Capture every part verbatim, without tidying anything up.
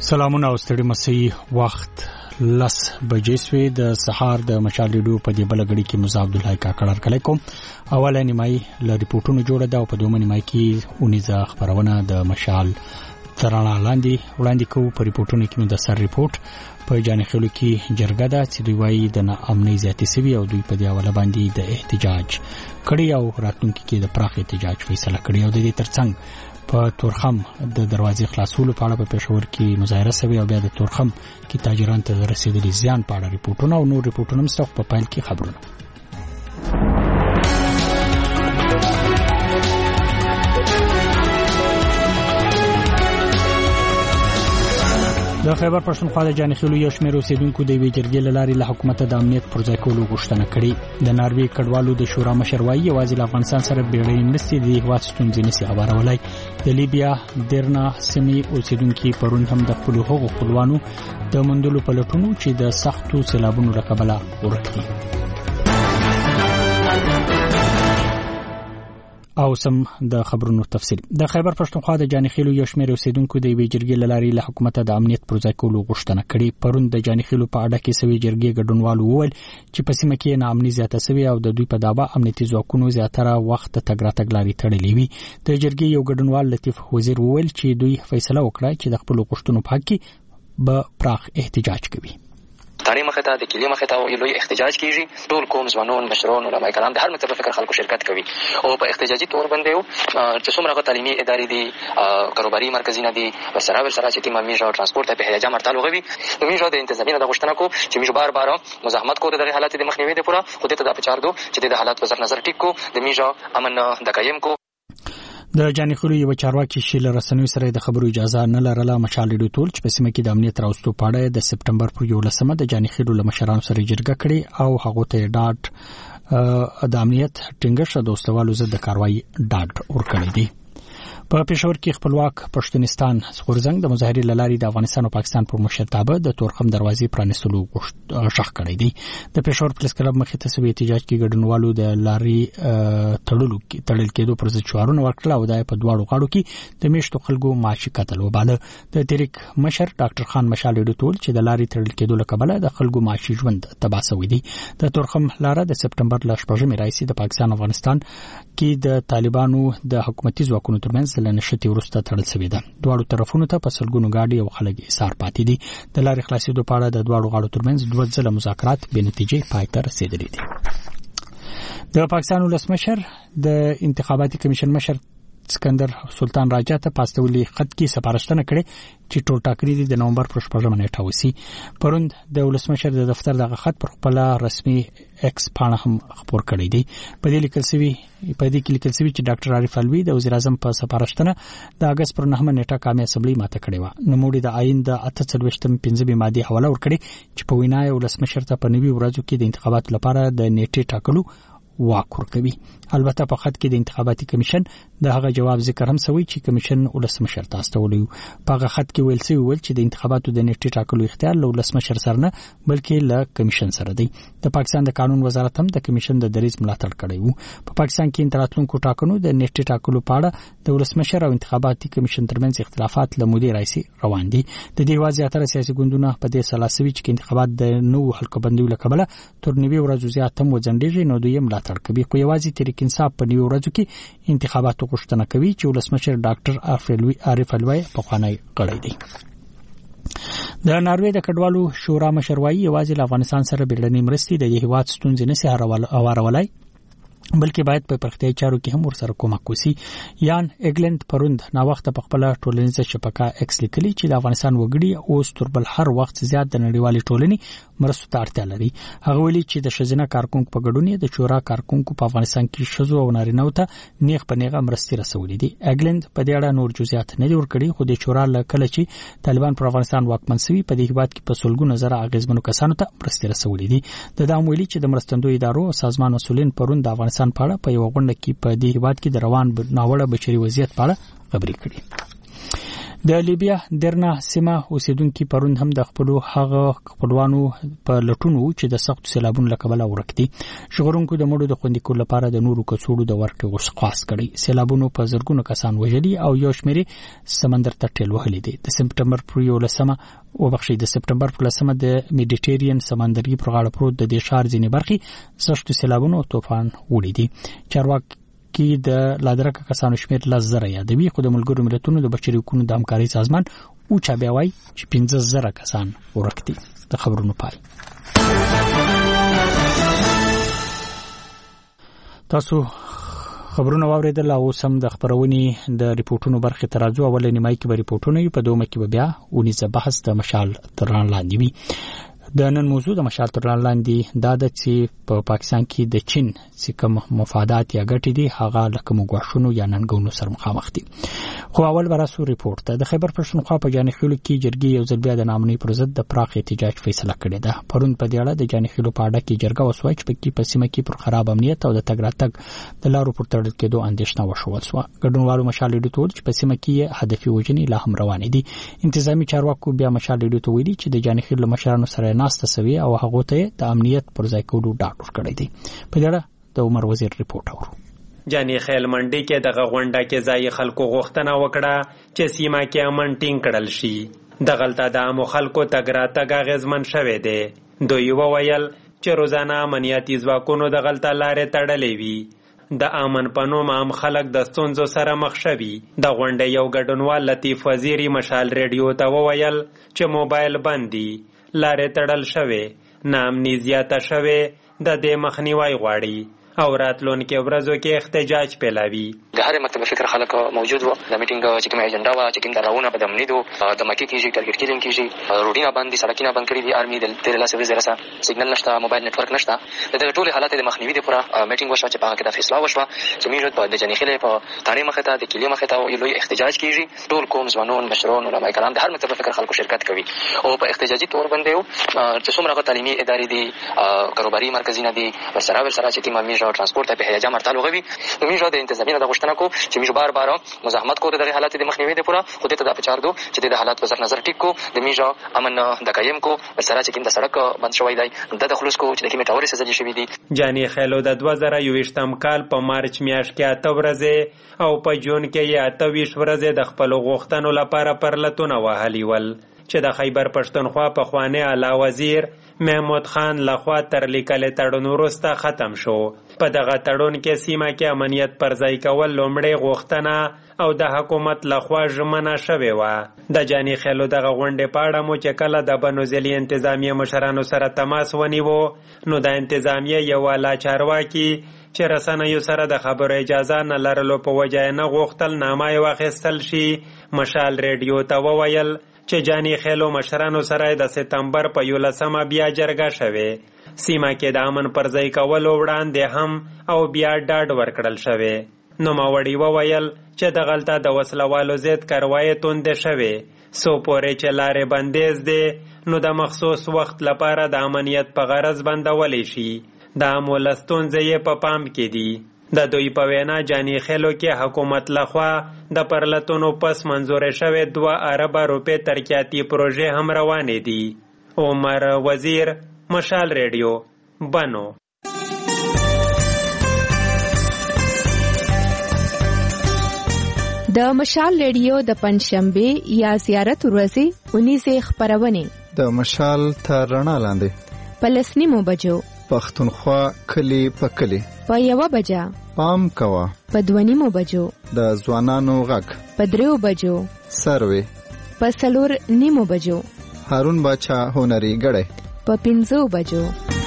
سلامونه او ستړي مسي وخت لس بجې سوې د سهار د مشال ریډیو په دې بلګړي کې مزه عبد الله کاکړ کړه کوم اوله نیمای ل ریپورتونو جوړه ده او په دومره نیمای کې اونیزه خبرونه د مشال ترانه لاندې وړاندې کوو. په ریپورتونو کې د سر ریپورت په جانخلو کې جرګه ده چې دوی وايي د امني زیاتې سوي او دوی په دې حواله باندې د احتجاج کړي او راتلونکي کې د پراخ احتجاج فیصله کړي او د دې ترڅنګ په تورخم د دروازې خلاصولو په اړه په پېښور کې مظاهره شوې او بیا د تورخم کې تاجران ته رسیدلي زیان په اړه ریپورتونه او نور ریپورتونه مستوخ په پایل کې خبرونه. د خیبر پښتونخوا د جانخیلو یو شمېر اوسیدونکو د وی جرګې لاري له حکومت د امنیت پر ځای کولو غوښتنه کړې. د ناروې کډوالو د شورا مشر وایي یوازې له افغانستان سره بیړنۍ مرستې د هیواد ستونزې نشي هوارولای. د لیبیا درنا سیمې اوسیدونکو پرون هم د خپل حقوقو خپلوانو د مندلو په لټونو چې د سختو سیلابونو له کبله ورکړي. او سم د خبرونو تفصیل. د خیبر پښتونخوا د جانخیلو یو شمېر اوسیدونکو د وی جرګې لاري له حکومت د امنیت پر ځای کولو غوښتنه کړې. پرون د جانخیلو په اړه کې سوي جرګې ګډونوالو وویل چې په سیمه کې ناامني زیاته سوي او د دوی په دعوا امنیتي ځواکونو زیاتره وخت تګ راتګ لاري تړلې وي. د جرګې یو ګډونوال لطیف وزیر وویل چې دوی فیصله وکړه چې د خپل غوښتنو په حق کې به پراخ احتجاج کوي. تاریخ مخه ته د کلی مخه ته لوی احتجاج کیږي. ټول قوم ځوانون مشرون علماء کرام د هر مطلب فکر خلکو شرکت کوي او په احتجاجي تور باندې یو چې څومره تعلیمي ادارې دي کاروباري مرکزونه دي وسره ورسره چې تیم میجا ترانسپورت په هيجا مرتلو غوي میجا د انتظامیه د غشتنه کو چې میجا بار بار مزاحمت کو د حالات د مخنیوي د پورا خو ته د پچار دو چې د حالات په نظر ټیک کو د میجا امن د قایم کو. د جانخیلو یو چارواکي شیل رسنوي سره د خبرو اجازه نه لرله. مشال ریډیو ټول چې په سیمه کې د امنیت راوستو پاړه د سپټمبر پر یولسمه د جانخیلو له مشرانو سره جرګه کړې او هغه ته ډاټ د امنیت ټینګښت د اوسوالو زده کاروایی ډاټ ورکړی دی. په پېښور کې خپلواک پښتونستان غورځنګ د مظاهرې لاري د افغانستان او پاکستان پر مشرتابه د تورخم دروازې پرانیستلو غوښتنه کړې دي. د پېښور پولیس کلب مخې ته سوي احتجاج کې ګډونوالو د لاري تړلو کې تړل کېدو پر ضد شعارونه ورکړل او د په دواړو غاړو کې د میشتو خلکو معاشي قتل وباله. د تحریک مشر ډاکټر خان مشال ډیډو ټول چې د لاري تړل کېدو لکبله د خلکو معاشي ژوند تباه شوی دی. د تورخم لاره د سپټمبر ل شپږمې راځي د پاکستان افغانستان کې د طالبانو د حکومتي ځواکونو ترمنځ لنشتي ورسته تړل شوی ده. دواړو طرفونو ته په سلګونو گاډي او خلک ایثار پاتې دي. د لارې خلاصېدو په اړه د دواړو غاړو ترمنځ دوه ځله مذاکرات بې نتیجې پای ته رسیدلي دي. د پاکستان ولسمشر د انتخاباتي کمیشن مشر سکندر سلطان راجا ته پاستولي خط کې سپارښتنه کړې چې ټول ټاکنې د نومبر پر شپږمه نیټه وسی. پروند د ولسمشر د دفتر دغه خط پر خپل رسمي ایکس پاڼه هم خبر کړی دی. په دې لیکل شوی په دې کې لیکل شوی چې ډاکټر عارف الوی د وزیر اعظم په سپارښتنه د اگست پر نهمه نیټه قومي اسمبلی ماته کړې و. نوموړي د آئین د اته څلوېښتم پنځمې ماده حواله ورکړي چې په وینا یې ولسمشر ته په نوي ورځو کې د انتخاباتو لپاره د نیټې ټاکلو واک ورکوي. البته په خط کې د انتخاباتي کمیشن د هغه جواب ذکر هم شوی چې کمیشن ولسمشر ته استولي. په هغه خط کې ویل شوی ول چې د انتخاباتو د نیټې ټاکلو اختیار له ولسمشر سره نه بلکې له کمیشن سره دی. د پاکستان د قانون وزارت هم د کمیشن د دریځ ملاتړ کړی وو. په پاکستان کې انتراتلونکو ټاکنو د نیټې ټاکلو په اړه د ولسمشر او انتخاباتي کمیشن ترمنځ اختلافات له مودې راځي روان دي. د دې واځي اتر سیاسي ګوندونه په دې سلاسوي چې انتخابات د نو حلقه بندیو لکبله تر نیوي ورځو زیات هم وځنډيږي نو دوی ملاتړ کوي. خو یوازې تحریک انصاف په نیو ورځو کې انتخاباتو غوښتنه کوي چې ولسمشر ډاکټر عارف الوی په خوانی غړی دی. د ناروې د کډوالو شورا مشر وایي یوازې له افغانستان سره بیړنۍ مرستې د هیواد ستونزې نشي هوارولای بلکې باید په پرختیايي چارو کې هم ورسره کومک وشي. یان اګلند پروند نا وخت په خپل ټولنیزه شبکه ایکس لیکلي چې د افغانستان وګړي اوس تر بل هر وخت زیات د نړیوالې ټولنې مرستو ته اړتیا لري. هغه ویلي چې د شزینه کارکونکو په ګډون د شورا کارکونکو په افغانستان کې شزو او نارینه‌و ته نیغ په نیغه مرستې رسولې دي. اګلند په دې اړه نور جزئیات نه دی ورکړي خو د شورا لکه چې طالبان پر افغانستان واکمن شوي په دې هیواد کې په سلګونو زره اغیزمنو کسانو ته مرستې رسولې دي. د دام ویلي چې د مرستندوی ادارو او سازمان مسولین پرون د افغانستان په اړه په یو غونډه کې په دې هیواد کې د روان ناوړه بشري وضعیت په اړه خبرې کړې. د لیبیا درنا سیمه اوسیدونکو پروند هم د خپل هغه خپلوانو په لټونو چې د سخت سیلابونو لکبل ورکتي شغورونکو د مړو د خوندې کول لپاره د نورو کڅوړو د ورکړې غوښخواس کړي. سیلابونو په زرګونو کسان وژلي او یو شمېر سمندر ته ټیل وهلي دي. د سپټمبر پر یولسمه او بخښي د سپټمبر پر لسمه د میډیټرین سمندري پر غاړه پروت د دې شهر ځینې برخې سخت سیلابونو او طوفان ولیدي. چارواکي کې د لادرکه کسانو شمیر لزره یادوي، خو د ملګرو ملتونو د بشري حقوقو د همکارۍ سازمان او چا بیا وایي چې پنځه زره کسان ورکتي. د خبرونو پای. تاسو خبرونه واوریدل او سم د خبرونې د ریپورتونو برخه ترازو اولنې مای کې به ریپورتونه په دومره کې بیا ونیزه بحث د مشال تران لاندې وي. د نن موضوع د مشال تران لاندې دا د چې په پاکستان کې د چین چې کوم مفادات یا ګټې دي هغه لکه مګوښونو یا ننګونو سره مخامخ دي. خو اول براسو ریپورت ته د خیبر پښتونخوا په جانخیلو کې جرګې یو ځل بیا د نامنۍ پر ضد د پراخ احتجاج فیصله کړې ده. پرون په دې اړه د جانخیلو په اړه کې جرګه وسوه چې په کې په سیمه کې پر خراب امنیت او د تګ راتګ د لارو پر تړل کېدو اندېښنه وشول سو. ګډونوالو مشال لیدو ټول چې په سیمه کې هدفي وجنې لا هم روان دي. انتظامی چارواکو بیا مشال لیدو ته ویلي چې د جانخیلو مشرانو سره ناسته سوي او هغه ته د امنیت پر ځای کولو ډاډ ورکړی دی. په دې اړه د عمر وزیر ریپورت اورو. جانی خیل منډي کې دغه غونډه کې ځای خلکو غوښتنه وکړه چې سیمه کې امن ټینګ کړل شي. دغلته د عامو خلکو تګ راتګ اغېزمن شوی دی. دوی وویل چې روزانه امنیتي ځواکونو دغلته لارې تړلې وي. د امن په نوم عام خلک د ستونزو سره مخ شوي. د غونډې یو ګډونوال لطیف وزیری مشال ریډیو ته وویل چې موبایل بند دي، لارې تړل شوی، نامني زیاته شوی، د دې مخنیوي غواړي او راتلونکي ورځو کې احتجاج پیلاوي. د هر مکتب فکر خلک موجود وو. د میټینګ چې کوم اجنډا وا چې کوم دراونه په دمنې دو د مکی کېږي ټارګټ کیلینګ کېږي، روډینا باندې سړکونه بند کړي دي. آرمي د تیر لاسه وزیر سره سیګنل نشته، موبایل نتورک نشته. د ټول حالات د مخنیوي لپاره میټینګ وشو چې په هغه کې د فیصله وشوه چې موږ په د جنیخله په تاړې مخه ته د کلی مخه ته لوی احتجاج کیږي. ټول قوم ځوانون مشرون علماء کرام د هر مکتب فکر خلکو شرکت کوي او په احتجاجي تور باندې چې څومره تعلیمي ادارې دي، کاروباري مرکزونه دي، ورسره ورسره چې کوم میجر ترانسپورت په هيجا مرتلو غوي میجر د انتظامیه د غشتنه کو چې میجر بار بار مزاحمت کو د حالات د مخنیوي د پورا خو ته د پچار دو چې د حالات په نظر ټیک کو د میجر امن د قایم کو ورسره چې کوم د سړک بند شوی دی د خلوص کو چې د کومه ټاورې سزا شوی دي. جانی خیلو د دوه زره یوویشتم کال په مارچ میاشت کې اته ورځې او په جون کې یې اته ویشت ورځې د خپل غوښتنو لپاره پرلتونه وهلي ول چې د خیبر پښتونخوا په خوانی اعلی وزیر محمود خان لخوا تر لیکل تړون وروسته ختم شو. په دغه تړون کې سیمه کې امنیت پر ځای کول لومړی غوښتنه او د حکومت لخوا ژمنه شوې وه. د جانی خیلو دغه غونډې په اړه مو چې کله د بنو ضلع انتظامیه مشرانو سره تماس ونیو نو د انتظامیه یو والا چارواکي چې رسنیو سره د خبرو اجازه نه لرلو په وجه یې نه غوښتل نامه یې واخیستل شي. مشال ریډیو ته وویل چې جانی خیلو مشرانو سره د سپتمبر په یولسمه بیا جرګه شوې. سیمه کې د امن پر ځای کولو وړاندې هم او بیا ډاډ ورکړل شوی. نوموړي وویل چې دغلته د وسلوالو ضد کاروایي توندې شوې څو پورې چې لارې بندیز دی نو د مخصوص وخت لپاره د امنیت په غرض بندولی شي. د عامو ستونزې یې په پام کې دي. د دوی په وینا جانی خیلو کې حکومت لخوا د پرلتونو پس منظور شوی دوه اربه روپۍ ترقیاتي پروژې هم روانې دي. عمر وزیر، مشال ریډیو، بنو. د مشال ریډیو د پنځشنبه یا زیارت ورځې اونیزه خبرونه د مشال تر رڼا لاندې په لسنیمو بجو پښتونخوا کلی په کلی په یوه بجه پام کوا په دوه بجو د ځوانانو غږ په دریو بجو سروي په څلور نیمو بجو هارون باچا هنري غړې په پنځو بجو.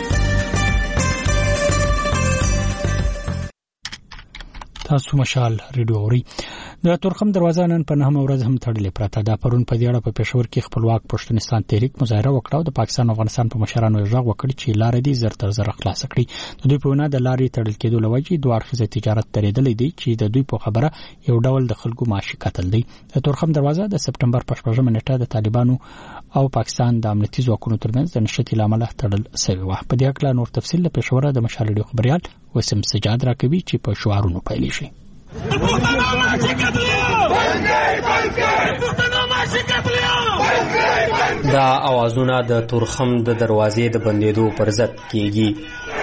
تاسو مشال ریډیو اوري. د تورخم دروازه نن په نهمه ورځ هم تړلې پراته ده. پرون په دې اړه په پېښور کې خپلواک پښتونستان تحریک مظاهره وکړه او د پاکستان او افغانستان په مشرانو یې غږ وکړ چې لارې دې زر تر زر خلاص کړي. د دوی په وینا د لارې تړل کېدو لوجې دوه اړخیزه تجارت درېدلې دي چې د دوی په خبره یو ډول د خلکو معاشي قتل دی. د تورخم دروازه د سپټمبر په شپږمه نیټه د طالبانو او پاکستان د امنیتي ځواکونو ترمنځ د نښتې لامل تړل شوی و. په دې اړه نور تفصیل له پېښور د مشال ریډیو خبريال وسیم سجاد راکوي چې په شعارونو پیل شي. دا اوازونه د تورخم د دروازې د بندېدو پر ضد کېږي.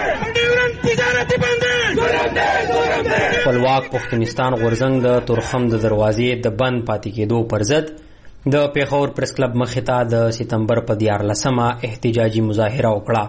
خپلواک پښتونستان غورځنګ د تورخم د دروازې د بند پاتې کېدو پر ضد د پیښور پریس کلب مخې ته د سپتمبر په دیارلسمه احتجاجي مظاهره وکړه.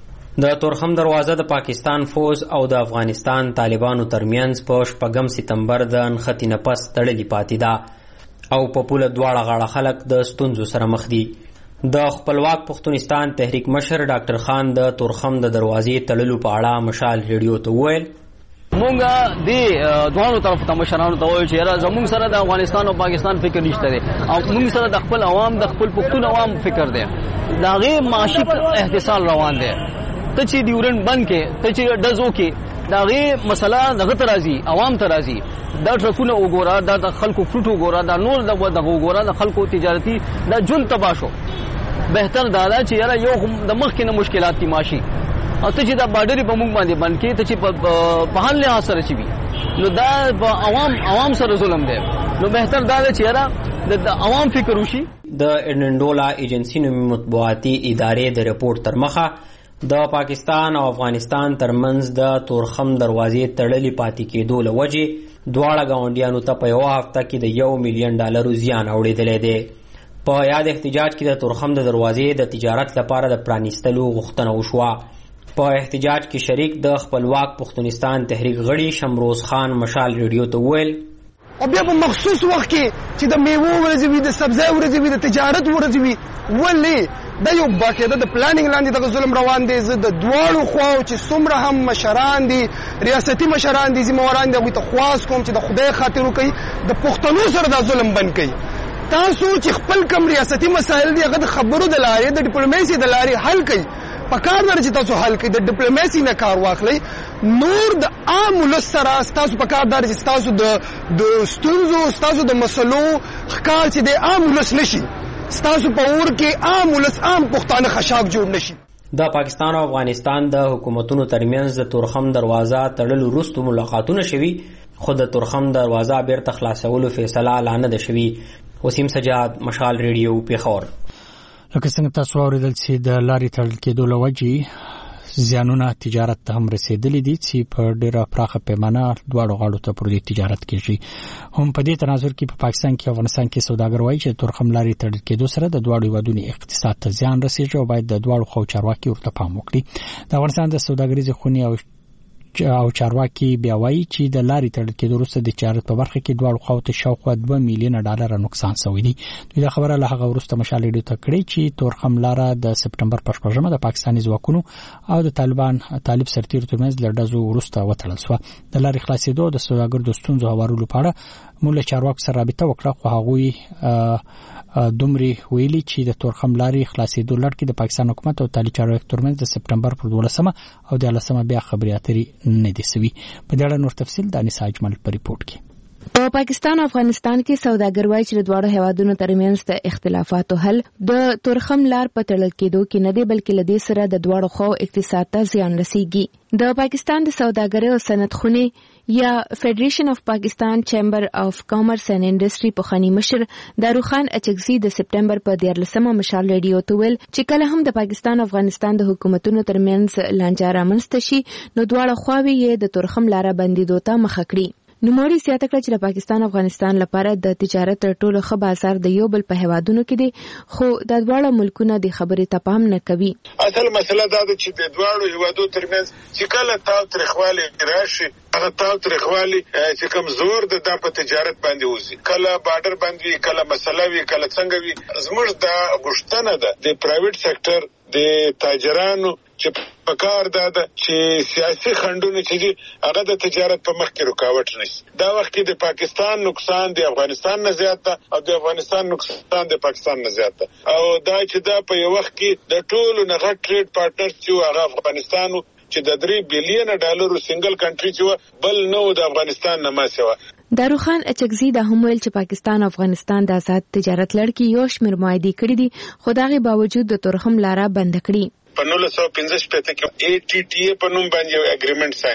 د تورخم دروازه د پاکستان فوز او د افغانستان طالبانو ترمنځ په شپږم سپتمبر د نښتې نه پس تړلې پاتې ده او په پوله دواړه غاړه خلک د ستونزو سره مخ دي. د خپلواک پښتونستان تحریک مشر ډاکټر خان د تورخم د دروازې تړلو په اړه مشال ریډیو ته وویل مونږه د دوانو طرف ته مشرانو ته وایو چې یاره زمونږ سره د افغانستان او پاکستان فکر نشته دی او مونږ سره د خپل عوام د خپل پښتون عوام فکر دی. د هغې معاشي احتسال روان دی. ته چې ډیورنډ بند کې ته چې ډزو کې د هغې مسله دغه ته راځي عوام ته راځي. دا ټرکونه وګوره دا د خلکو فروټ وګوره دا نور دغه وګوره د خلکو تجارتي دا ژوند تباه شو. بهتر دا ده چې یاره یو د مخکې نه مشکلات دي معاشي او ته چې دا بارډرې په موږ باندې بند کړي ته چې په هر لحاظ سره چې وي نو دا په عوام عوام سره ظلم دی. نو بهتر دا ده چې یاره د عوام فکر وشي. د ارنډولا ایجنسی نومي مطبوعاتي ادارې د رپورټ تر مخه د پاکستان او افغانستان ترمنځ د تورخم دروازې تړلې پاتې کېدو له وجې دواړه ګاونډیانو ته په یوه هفته کې د یو میلیون ډالرو زیان اوړېدلی دی. په یاد احتجاج کې د تورخم د دروازې د تجارت لپاره د پرانیستلو غوښتنه وشوه. په احتجاج کې شریک د خپلواک پښتونستان تحریک غړي شمروز خان مشال ریډیو ته وویل او بیا په مخصوص وخت کې چې د میوو ورځې وي د سبزۍ ورځې وي د تجارت ورځې وي ولې دا یو باقاعده د پلانینګ لاندې دغه ظلم روان دی. زه د دواړو خواو چې څومره هم مشران دي ریاستي مشران دي ذمهواران دي هغوی ته خواست کوم چې د خدای خاطر وکړي د پښتنو سره دا ظلم بند کړي. تاسو چې خپل کم ریاستي مسایل دي هغه د خبرو د لارې د ډیپلوماسي د لارې حل کړئ. په کار ده چې تاسو حل کړئ د ډیپلوماسي نه کار واخلئ. نور د عام ولس سره ستاسو په کار ده چې ستاسو د د ستونزو ستاسو د مسلو ښکار چې د عام ولس نشي ستاسو په اور کې عام ولس عام پښتانه خشاک جوړ نشي. د پاکستان او افغانستان د حکومتونو ترمنځ د تورخم دروازه تړلو وروسته ملاقاتونه شوي خو د تورخم دروازه بیرته خلاصولو فیصله لا نه ده شوي. وسیم سجاد مشال ریډیو پیښور. لکه څنګه تاسو اوریدل چې د لارې تړل کېدو له وجې زیانونه تجارت ته هم رسیدلي دي چې په ډیره پراخه پیمانه دواړو غاړو ته پر دې تجارت کېږي. هم په دې تناظر کې په پاکستان کې او افغانستان کې سوداګر وایي چې تورخم لارې تړل کېدو سره د دواړو هیوادونو اقتصاد ته زیان رسیږي او باید د دواړو خواو چارواکي ورته پام وکړي. د افغانستان د سوداګریزې خونې او او چارواکي بیا وایي چې د لارې تړل کېدو وروسته د تجارت په برخه کې دواړو خواو ته شاوخوا دوه میلیونه ډالر نقصان شوی دی. دوی دا خبره له هغه وروسته مشال ریډیو ته کړې چې تورخم لاره د سپتمبر په شپږمه د پاکستاني ځواکونو او د طالبان طالب سرتیرو ترمنځ له ډزو وروسته وتړل شوه. د لارې خلاصېدو د سوداګرو د ستونزو هوارولو په اړه موږ له چارواکو سره رابطه وکړه خو هغوی دومره ویلي چې د تورخم لارې خلاصېدو لړ کې د پاکستان حکومت او طالب چارواکو ترمنځ د سپتمبر پر دولسمه او د لسمه بیا خبرې اترې نه دي سوي. په دې اړه نور تفصیل د انیسا اجمل په ریپورت کې. په پاکستان او افغانستان کې سوداګر وایي چې د دواړو هیوادونو ترمنځ د اختلافاتو حل د تورخم لار په تړل کېدو کې نه دی بلکې له دې سره د دواړو خواو اقتصاد ته زیان رسیږي. د پاکستان د سوداګرۍ او صنعت خونې یا فیډریشن اف پاکستان چیمبر اف کامرس اینڈ انډستری په خاني مشر داروخان اچکزي د سپتمبر په دیارلسمه مشال ریډیو ته ویل چې کله هم د پاکستان او افغانستان د حکومتونو ترمنځ لانجه رامنځته شي نو دواړه خواوې یې د تورخم لاره بندېدو ته مخه کړي. نوموړي زیاته کړه چې د پاکستان او افغانستان لپاره د تجارت تر ټولو ښه بازار د یو بل په هیوادونو کې دی خو د دواړو ملکونو د خبرې ته پام نه کوي. اصل مسله دا ده چې د دواړو هیوادو ترمنځ چې کله تاوتریخوالی راشي هغه تاوتریخوالی چې کوم زور د دا په تجارت باندې وځي کله بارډر باندې وي کله مسله وي کله څنګه وي زموږ دا غوښتنه ده د پرایویټ سېکټر د تاجرانو چې په کار دا ده چې سیاسي خنډونه چې دي هغه د تجارت په مخ کې رکاوټ نشي. دا وخت کې د پاکستان نقصان د افغانستان نه زیات ده او د افغانستان نقصان د پاکستان نه زیات ده او دا چې دا په یو وخت کې د ټولو نه غټ ټریډ پارټنر چې هغه افغانستان چې د درې بلین ډالرو سنگل کنټری چې بل نو د افغانستان نه ما سوا. داروخان اچکزي دا هم ویل چې پاکستان او افغانستان د آزاد تجارت لړ کې یو شمېر معاهدې کړې دي خو دغه باوجود د تورخم لاره بند کړي. په نولس سوه پنځه شپېته کې ای ټي ټي په نوم باندې یو اګریمنټ ساين شو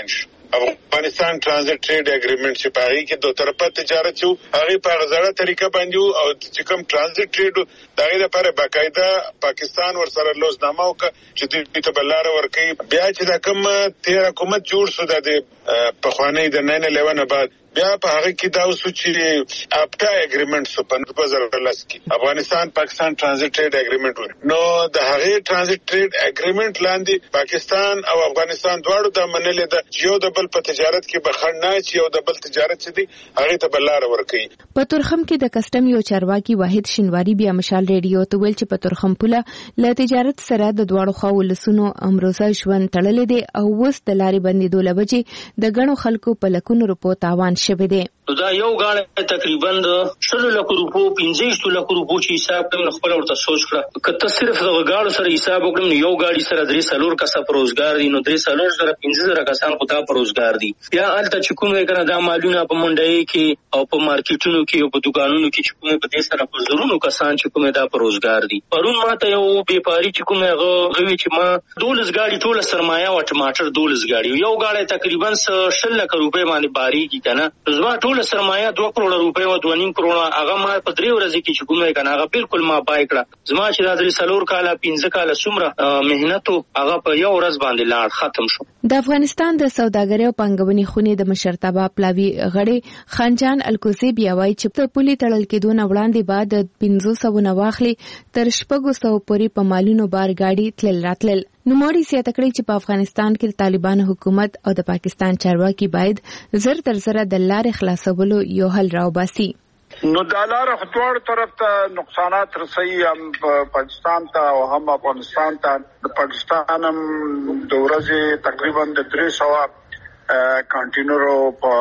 افغانستان ترانزیت ټریډ اګریمنټ چې پاره کې دوه طرفه تجارت شو هغه په غزړه طریقه باندې او چې کوم ترانزیت ټریډ دغه لپاره باقاعده پاکستان ورسره لوزنامه وکړه چې دوی ته بلاره ورکړي. بیا چې دا کوم تیر حکومت جوړ شو د په خوانی د نن الیون بعد بیا په هغه کې دا اوس چې اپټا اګریمنټ سو په دوه هزار لس کې افغانستان پاکستان ترانزیت ټریډ اګریمنټ نو د هغه ترانزیت ټریډ اګریمنټ لاندې پاکستان او افغانستان دواړو د منلې د یو د بل په تجارت کې بخښنه نه چې یو د بل تجارت چې دی هغه ته بلاره ورکړي. په تورخم کې د کسټم یو چارواکي واحد شینواری بیا مشال ریډیو ته ویل چې په تورخم پوله ل تجارت سره د دواړو خواو لسونو امروزه ژوند تړلې دي او وس د لارې بندیدو لبجې د غنو خلکو په لکونو روپو تاوان شوه دي. دا یو غاړه تقریبا د شل لک روپو پنځه لک روپو چې حساب کوم خپل ورته سوچ کړه کته صرف د غاړو سره حساب وکړم یو غاړي سره درې سلور کسه پروزګار دي نو درې سلور سره پنځه زره کسان خو تا پروزګار دي. بیا الته چې کومه کنه دا مالونه په منډای کې او په مارکیټونو کې او په دکانونو کې چې کومه په دې سره په زرونو کسان چې کومه دا پروزګار دي. پرون ماته یو بیپاری چې کومه غوي چې ما دولس غاړي ټول سرمایه او ټماټر دولس غاړي یو غاړه تقریبا شل لک روپے باندې باری کی کنه زما ټول سرمایه دوه کروڑ روپے او دوه نیم کروڑ هغه ما په درې ورځې کې چې کومه کنه هغه بالکل ما پای کړه. زما چې دا درې سلور کاله پنځه کاله څومره مهنت هغه په یو ورځ باندې لاړ ختم شو. د افغانستان د سوداګرۍ او پنګونې خونې د مشرتابه پلاوی غړي خانجان الکوزی بیا وایي چې په پولي تړل کېدو نه وړاندې بعد پنځه سوه نه واخلي تر شپږ سوه پورې په مالونو بار گاډي تلل راتلل. نوموړي زیاته کړې چې په افغانستان کې طالبان حکومت او د پاکستان چارواکي باید زر تر زره د لارې خلاصولو یو حل راوباسي. نو د لارې خطوړ طرف ته نقصانات رسي هم پاکستان ته او هم افغانستان ته. د پاکستان هم د ورځې تقریبا د درې سوه کانټینرو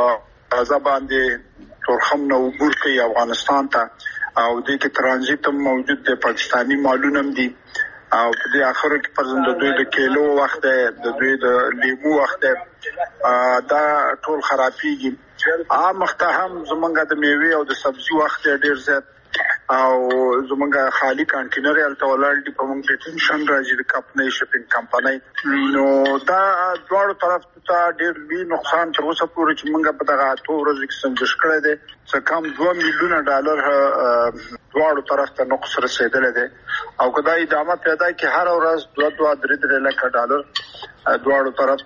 په ازا باندې تورخم نو عبور کوي افغانستان ته او د کې ترانزیت هم موجود دی پاکستانی مالونه هم دي او په دې اخر کې پرځند د دوی د کیلو وخت د دوی د لیمو وخت دا ټول خرابېږي. عام وخت هم زمونږ د میوه او د سبزي وخت ډیر زیات او زمونږ خالی کانټینر الته ولر دی په موږ ډیټنشن راځي د کمپنۍ شپینګ کمپنۍ نو دا دواړو طرف ته ډیر لوی نقصان تر اوسه پورې چې موږ په دغه اته ورځې کې سنجش کړی دی څه کم دوه میلیونه ډالر دواړو طرف ته نقص رسیدلی دی او که دا ادامه پیدا کړي هر ورځ دوه دوه درې درې لکه ډالر دواړو طرف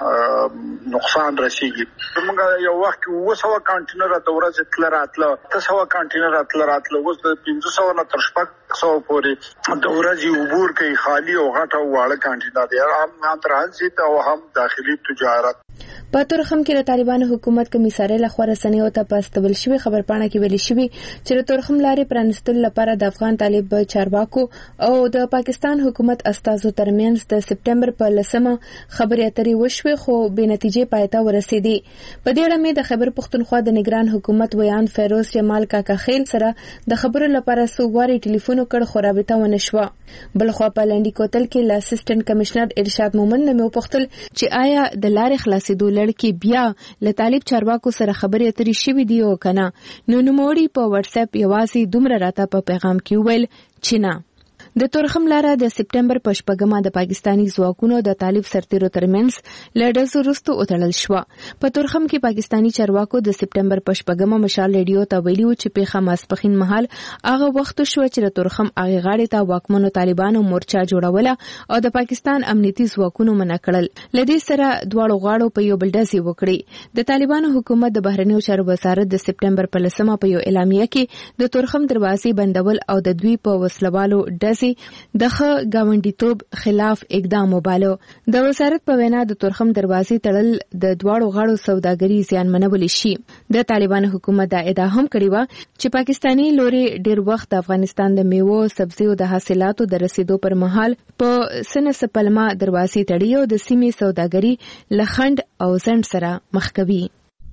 ته نقصان رسیږي. موږ یو وخت کې اوه سوه کانټینر د ورځې تله راتله اته سوه کانټینر تله راتله اوس د پنځه سوه نه تر شپږ سوه پورې د ورځې عبور کوي خالي او غټه او واړه کانټینر دی هم ترانزیت او هم داخلي تجارت. په تورخم کې د طالبانو حکومت کمیسارۍ لخوا رسنیو ته په استبل شوی خبرپاڼه کې ویل شوی چې د تورخم لارې پرانستلو لپاره د افغان طالب چارواکو او د پاکستان حکومت استازو ترمنځ د سپټمبر په لسمه خبرې اترې وشوې خو بې نتیجې پای ته ورسېدې. په دې اړه مې د خیبر پښتونخوا د نگران حکومت ویان فیروز جمال کاکا خیل سره د خبرو لپاره څو وارې ټلیفون وکړ خو رابطه ونه شوه. بلخوا په لنډي کوتل کې له اسسټنټ کمشنر ارشاد مومن نه مې وپوښتل چې آیا د لارې خلاصېدو لړ بیا له طالب چارواکو سره خبرې اترې شوې دي او کنه نو نوموړي په واتس اپ یوازې دومره راته په پیغام کې ویل چې نه. د تورخم لاره د سپټمبر په شپږمه د پاکستانی ځواکونو د طالب سرتیرو ترمنځ له ډزو وروسته وتړل شوه. په تورخم کې پاکستانی چارواکو د سپټمبر په شپږمه مشال ریډیو ته ویلي و چې پیښه ماسپښین مهال هغه وخت شو چې د تورخم هغې غاړې ته واکمنو طالبانو مورچا جوړوله او د پاکستان امنیتي ځواکونو منع کړل. له دې سره دواړو غاړو په یو بل ډزې وکړې. د طالبانو حکومت د بهرنیو چارو وزارت د سپټمبر په لسمه په یو اعلامیه کې د تورخم دروازې بندول او د دوی په وسلوالو ډزې دغه گاونډیتوب خلاف اقدام وباله. د وزارت په وینا د تورخم دروازې تړل د دواړو غاړو سوداګري زیانمنولی شي. د طالبانو حکومت دا ادعا هم کړې وه چې پاکستانی لوري ډیر وخت د افغانستان د میوو سبزیو د حاصلاتو د رسیدو پر مهال په سنه سپلما دروازې تړي او د سیمې سوداګري لخند او زند سره مخ کوي.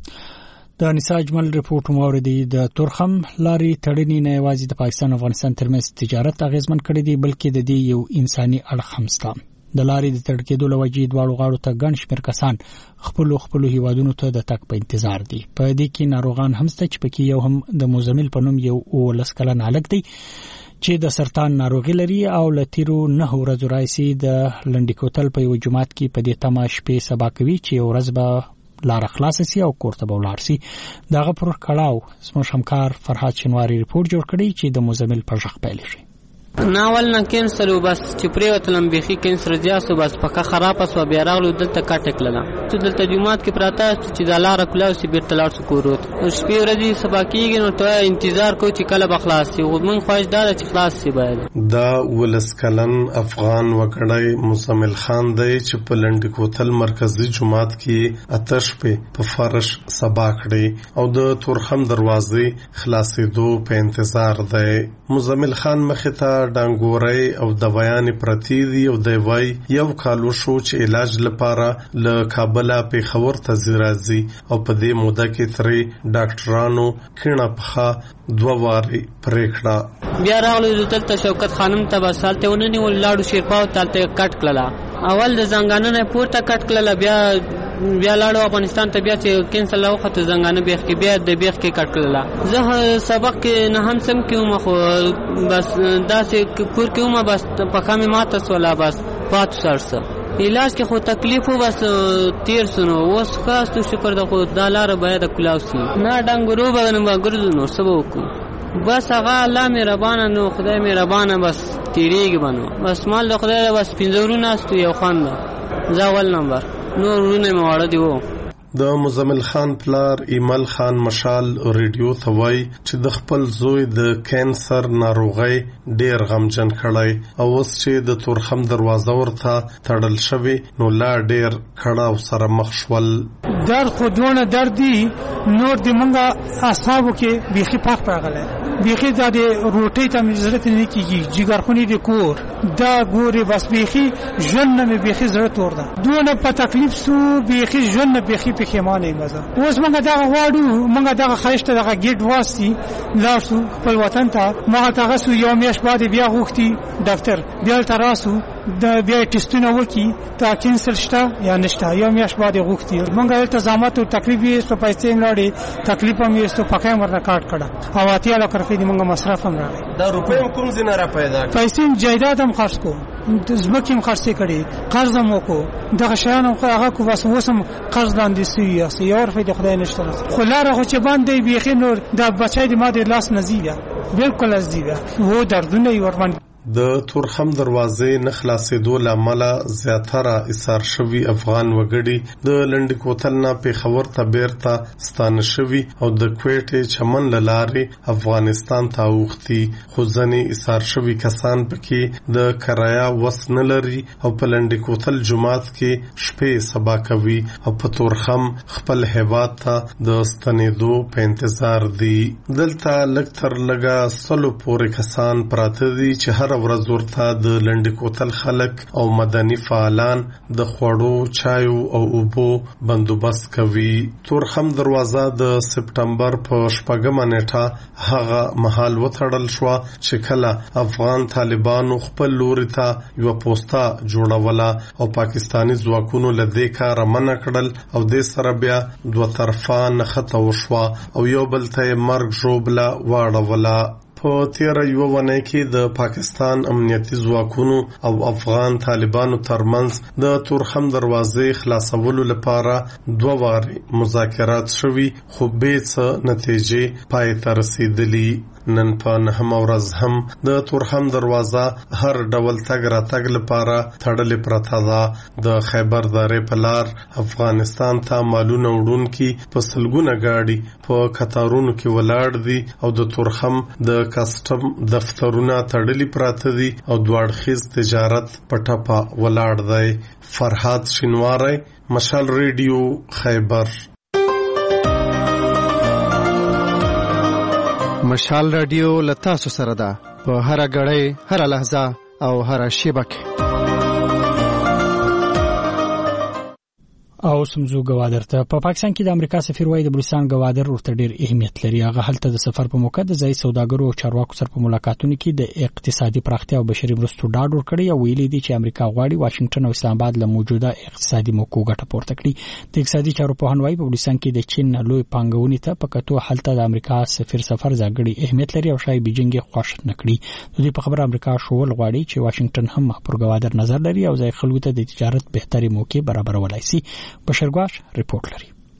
د نساء اجمل رپورټ موردی د تورخم لارې تړنې نه یوازې د پاکستان او افغانستان ترمنځ تجارت اغیزمن کړی دی بلکې د دې یو انساني اړخ هم شته. د لارې د تړل کېدو له وجې دواړو غاړو ته ګڼ شمېر کسان خپلو خپلو هیوادونو ته د تګ په انتظار دي. په دې کې ناروغان هم شته چې پکې یو هم د مزمل په نوم یو اوولس کلن هلک دی چې د سرطان ناروغي لري او له تیرو نهه ورځو راهیسې د لنډي کوتل په یو جومات کې په دې تمه شپې سبا کوي چې یو ورځ به لار خلاص سي او کوړه به ولاړ سي دغه پر کړهو زموږ همکار فرحات شینواری ریپورت جوړ کړی چې د مزمل په ځخ پیل شي ناول نه کینسر بس چې پریوتلم بيخي کینسر جاسو بس پکا خراب اسو بیا راغلو دلته کاټک للا چې دلته جمعات کې پراته چې د لار کلاو سی بیرته لاړ سو کوروت شپې ورځې سبا کېږي نو ته انتظار کو چې کله بخلاص شي او من خواهش دار چې خلاص شي باید دا ولسکلن افغان وکړای مزمل خان دی چې په لنډ کوتل مرکزی جمعات کې آتش په فرش سبا کړی او د تورخم دروازې خلاصېدو په انتظار دی مزمل خان مخه ډنګوري او دوايان پرتی دي او د وای یو کالو شو چې علاج لپاره له کابل په خبر تزرازي او په دې موده کې ترې ډاکټرانو کینه په دوه واري پریکړه بیا راغلو دلته شوکت خانم ته بسالته ونني ولاړو شیرپاو تلته کټ کړلا اول د زنګانه نه پورته کټ کړلا بیا بیا لاړو افغانستان ته بیا چې کینسل لا وخت زنګانه بیخ کې بیا د بیخ کې کټ کړلا زه سبق نه هم سم کیوم خو بس داسې پور کیوم بس په خامه ماته سولا بس پات سرسه علاج کې خو تکلیف بس تیر سنو اوس خاص شکر د خو دالار باید کلاوسی نه ډنګرو باندې ګرځو نو سبو کو بس هغه الله مهربانه نو خدای مهربانه بس تیریږي بنو بس مال د خدای بس پنځورونه است یو خان زاول نمبر نور رونه مواړه دی وو د مزمل خان پلار ایمل خان مشال ریډیو ثوای چې د خپل زوی د کینسر ناروغي ډیر غمجن کړای او اوس چې د تورخم دروازه ورته تړل شوی نو لا ډیر کړه او سره مخ شول در خودونه دردی نور د منګه اصحابو کې بيخي پاک راغله بيخي د روټي ته مزرت نه کیږي جګرخونی د کور دا ګوري بس بيخي ژوند نه بيخي زړه تور ده دونه په تکلیف سو بيخي ژوند بيخي پښیمانه مزه اوس موږ دا غواړو موږ دا خښته دا گیټ واسي لاسو خپل وطن ته موږ تاسو یو میاش بعد بیا غوښتي دفتر بیا تراسو د بیا ټیسټونه وکي تا کینسل شته یا نشته یو میاش بعد غوښتي موږ التزامات او تکلیف یې په پیسې لړې تکلیف هم یې په پکې ورته کاټ کړه او اتیا لا کړې دي موږ مصرف هم راغی دا روپې کوم زینه را پیدا پیسې جایداد هم خرڅ کو زمکه هم خرڅ کړي قرض مو کو دغه شیان هم هغه کو بس وسم قرض باندې سیاسي یو ورفې د خدای نشته خو لاره خو چې باندې بيخي نور د بچای د ماده لاس نزیده بالکل ازدیده وو دردونه یې ورمن د تورخم دروازې نه خلاصېدو لامل زیاتره ایثار شوی افغان وګړي د لنډ کوتل نه په خبر ته بیرته ستانه شوی او د کوټې چمن لارې افغانستان ته اوختي خو ځنې ایثار شوی کسان پکې د کرایا وس نه لري او په لنډ کوتل جمعات کې شپې سبا کوي او په تورخم خپل هیواد ته د ستنېدو په انتظار دي دلته لکتر لګا سلو پورې کسان پراته دي چې هر ورځ ورته د لنډ کوتل خلک او مدني فعالان د خوړو چایو او اوبو بندوبست کوي تورخم دروازه د سپټمبر په شپږمه نیټه هغه مهال وتړل شو چې کله افغان طالبانو خپل لوري ته یو پوسټه جوړوله او پاکستانی ځواکونو له دې کار منع کړل او د سره بیا دوه طرفه نخته وشو او یو بل ته مرګ جوړبله واړوله په تیر یو ونه کې د پاکستان امنیتي ځواکونو او افغان طالبانو ترمنځ د تورخم دروازې خلاصولو لپاره دوه واري مذاکرات شوي خو به څه نتیجې پای ته رسیدلې نن په نهمه ورځ هم د تورخم دروازه هر ډول تګ راتګ لپاره تړلې پرته ده د خیبر درې په لار افغانستان ته مالونه وړونکي په سلګونه گاډي په قطارونو کې ولاړ دي او د تورخم د کسټم دفترونه تړلي پراته دي او دوړخیز تجارت پټپا ولاړ دی فرحات شینواری مشال ریډیو خیبر مشال رادیو لتا سو سره ده په هر غړې هر لحظه او هر شبکه او سمزو گوادر ته په پاکستان کې د امریکا سفیر وای د بلوچستان گوادر ورته ډیر اهمیت لري هغه هلته د سفر په موقع د ځای سوداګرو او چارواکو سره په ملاقاتونو کې د اقتصادي پراختیا او بشري مرستو ډاډ ورکړي او ویلي دي چې امریکا غواړي واشنگټن او اسلام آباد له موجوده اقتصادي موقعو ګټه پورته کړي د اقتصادي چارو په هنوي په بلوچستان کې د چین لوی پانګونې ته په کتو هلته د امریکا سفیر سفر ځانګړي اهمیت لري او شای بیجینګ خوښ نه کړي د دې په خبره امریکا شول غواړي چې واشنگټن هم پر گوادر نظر لري او ځای خلکو ته د تجارت بهتري موقع برابرولای شي بشرګواش ریپورت لري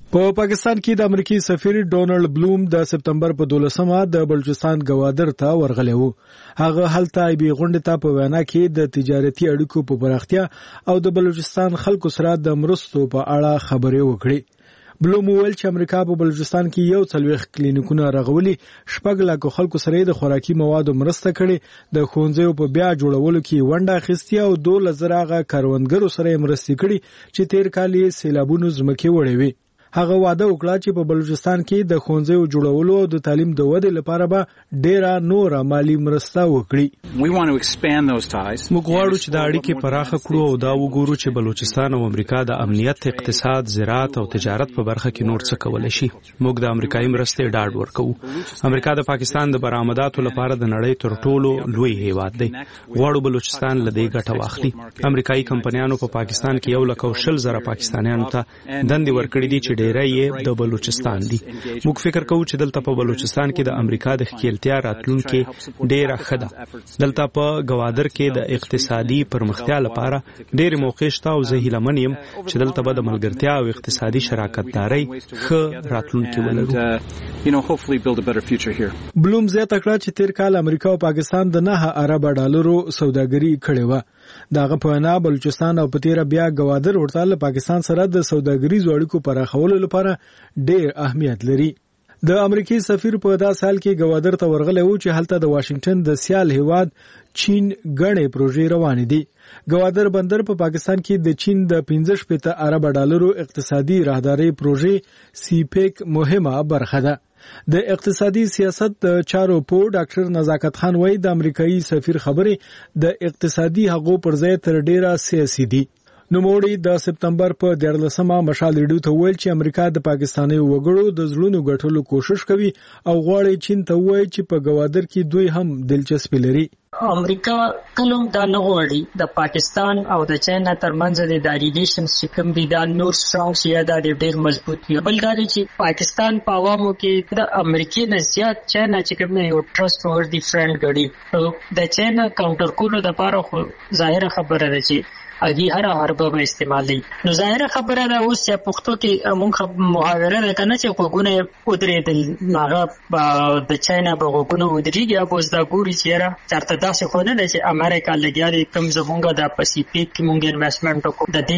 په پاکستان کې د امریکای سفیر ډونالد بلوم د سپتمبر په دولسمه د بلوچستان گوادر ته ورغلی وو. هغه هلته ایبي غونډې ته په وینا کې د تجارتي اړیکو په پراختیا او د بلوچستان خلکو سره د مرستو په اړه خبرې وکړې. بلوم وویل چې امریکا په بلوچستان کې یو څلوېښت کلینیکونه رغولي، شپږ لکه خلکو سره د خوراکي موادو مرسته کړې، د ښوونځیو په بیا جوړولو کې ونډه اخیستې او دولس زره هغه کروندګرو سره یې مرستې کړي چې تیر کال یې سیلابونو ځمکې وړې وې. هغه وعده وکړه چې په بلوچستان کې د ښوونځیو جوړولو او د تعلیم د ودې لپاره به ډیره نوره مالی مرسته وکړي. موږ غواړو چې دا اړیکې پراخه کړو او دا وګورو چې بلوچستان او امریکا د امنیت، اقتصاد، زراعت او تجارت په برخه کې نور څه کولی شي. موږ د امریکایي مرستې ډاډ ورکوو. امریکا د پاکستان د برآمداتو لپاره د نړۍ تر ټولو لوی هیواد دی. غواړو بلوچستان له دې ګټه واخلي. امریکایي کمپنیانو په پاکستان کې یو لک او شل زره پاکستانیانو ته دندې ورکړې دي چې ډیری یې د بلوچستان دي. موږ فکر کوو چې دلته په بلوچستان کې د امریکا د ښکیلتیا راتلونکې ډیره ښه ده. دلته په گوادر کې د اقتصادي پرمختیا لپاره ډېرې موقع شته او زه هیله من یم چې دلته به د ملګرتیا او اقتصادي شراکتدارۍ ښه راتلونکی ولرو. بلوم زیاته کړه چې تیر کال امریکا او پاکستان د نه ارب ډالرو سوداګري کړې وه. دغه په وینا بلوچستان او په تیره بیا گوادر ورته له پاکستان سره د سوداګریزو اړیکو پراخولو لپاره ډېر اهمیت لري. د امریکای سفیر په دا سال کې گوادر ته ورغلی و چې هلته د واشنگټن د سیال هیواد چین غنې پروژې روانې دي. گوادر بندر په پا پاکستان کې د چین د پنځه شپېته ارب ډالرو اقتصادي راهداري پروژې سی پیک مهمه برخه ده. د اقتصادي سیاست د چارو په ډاکټر نزاکت خان وایي د امریکایي سفیر خبرې د اقتصادي حقوقو پر ځای تر ډیره سیاسي دي. نوموړي د سپتمبر په دیارلسمه مشال ریډیو ته ویل چې امریکا د پاکستاني وګړو د زړونو ګټلو کوشش کوي او غواړي چین ته وایي چې په گوادر کې دوی هم دلچسپي لري. امریکا کلم دا نه غواړي د پاکستان او د چین ترمنځ د ریلیشنز چې کوم دي دا نور سترونګ شي دا ډېر مضبوط وي. بل دا چې پاکستان په عوامو کې د امریکای نه زیات چین چې کوم یو ټرست وردي فرند ګړي د چین کاونټر کولو لپاره خو ظاهره خبره ده چې اګي هر حربه به استعمالي. نو ظاهره خبره ده اوس یا پښتو کې موږ محاوره ده کنه چې کوګونه ودرېدل هغه د چاینا په کوګونه ودرېږي او اوس دا ګوري چې را چرته داسې خو نه ده چې امریکا لګیاري کم زمونږ د پسیفیک کې مونږ انویسټمنټ وکړو د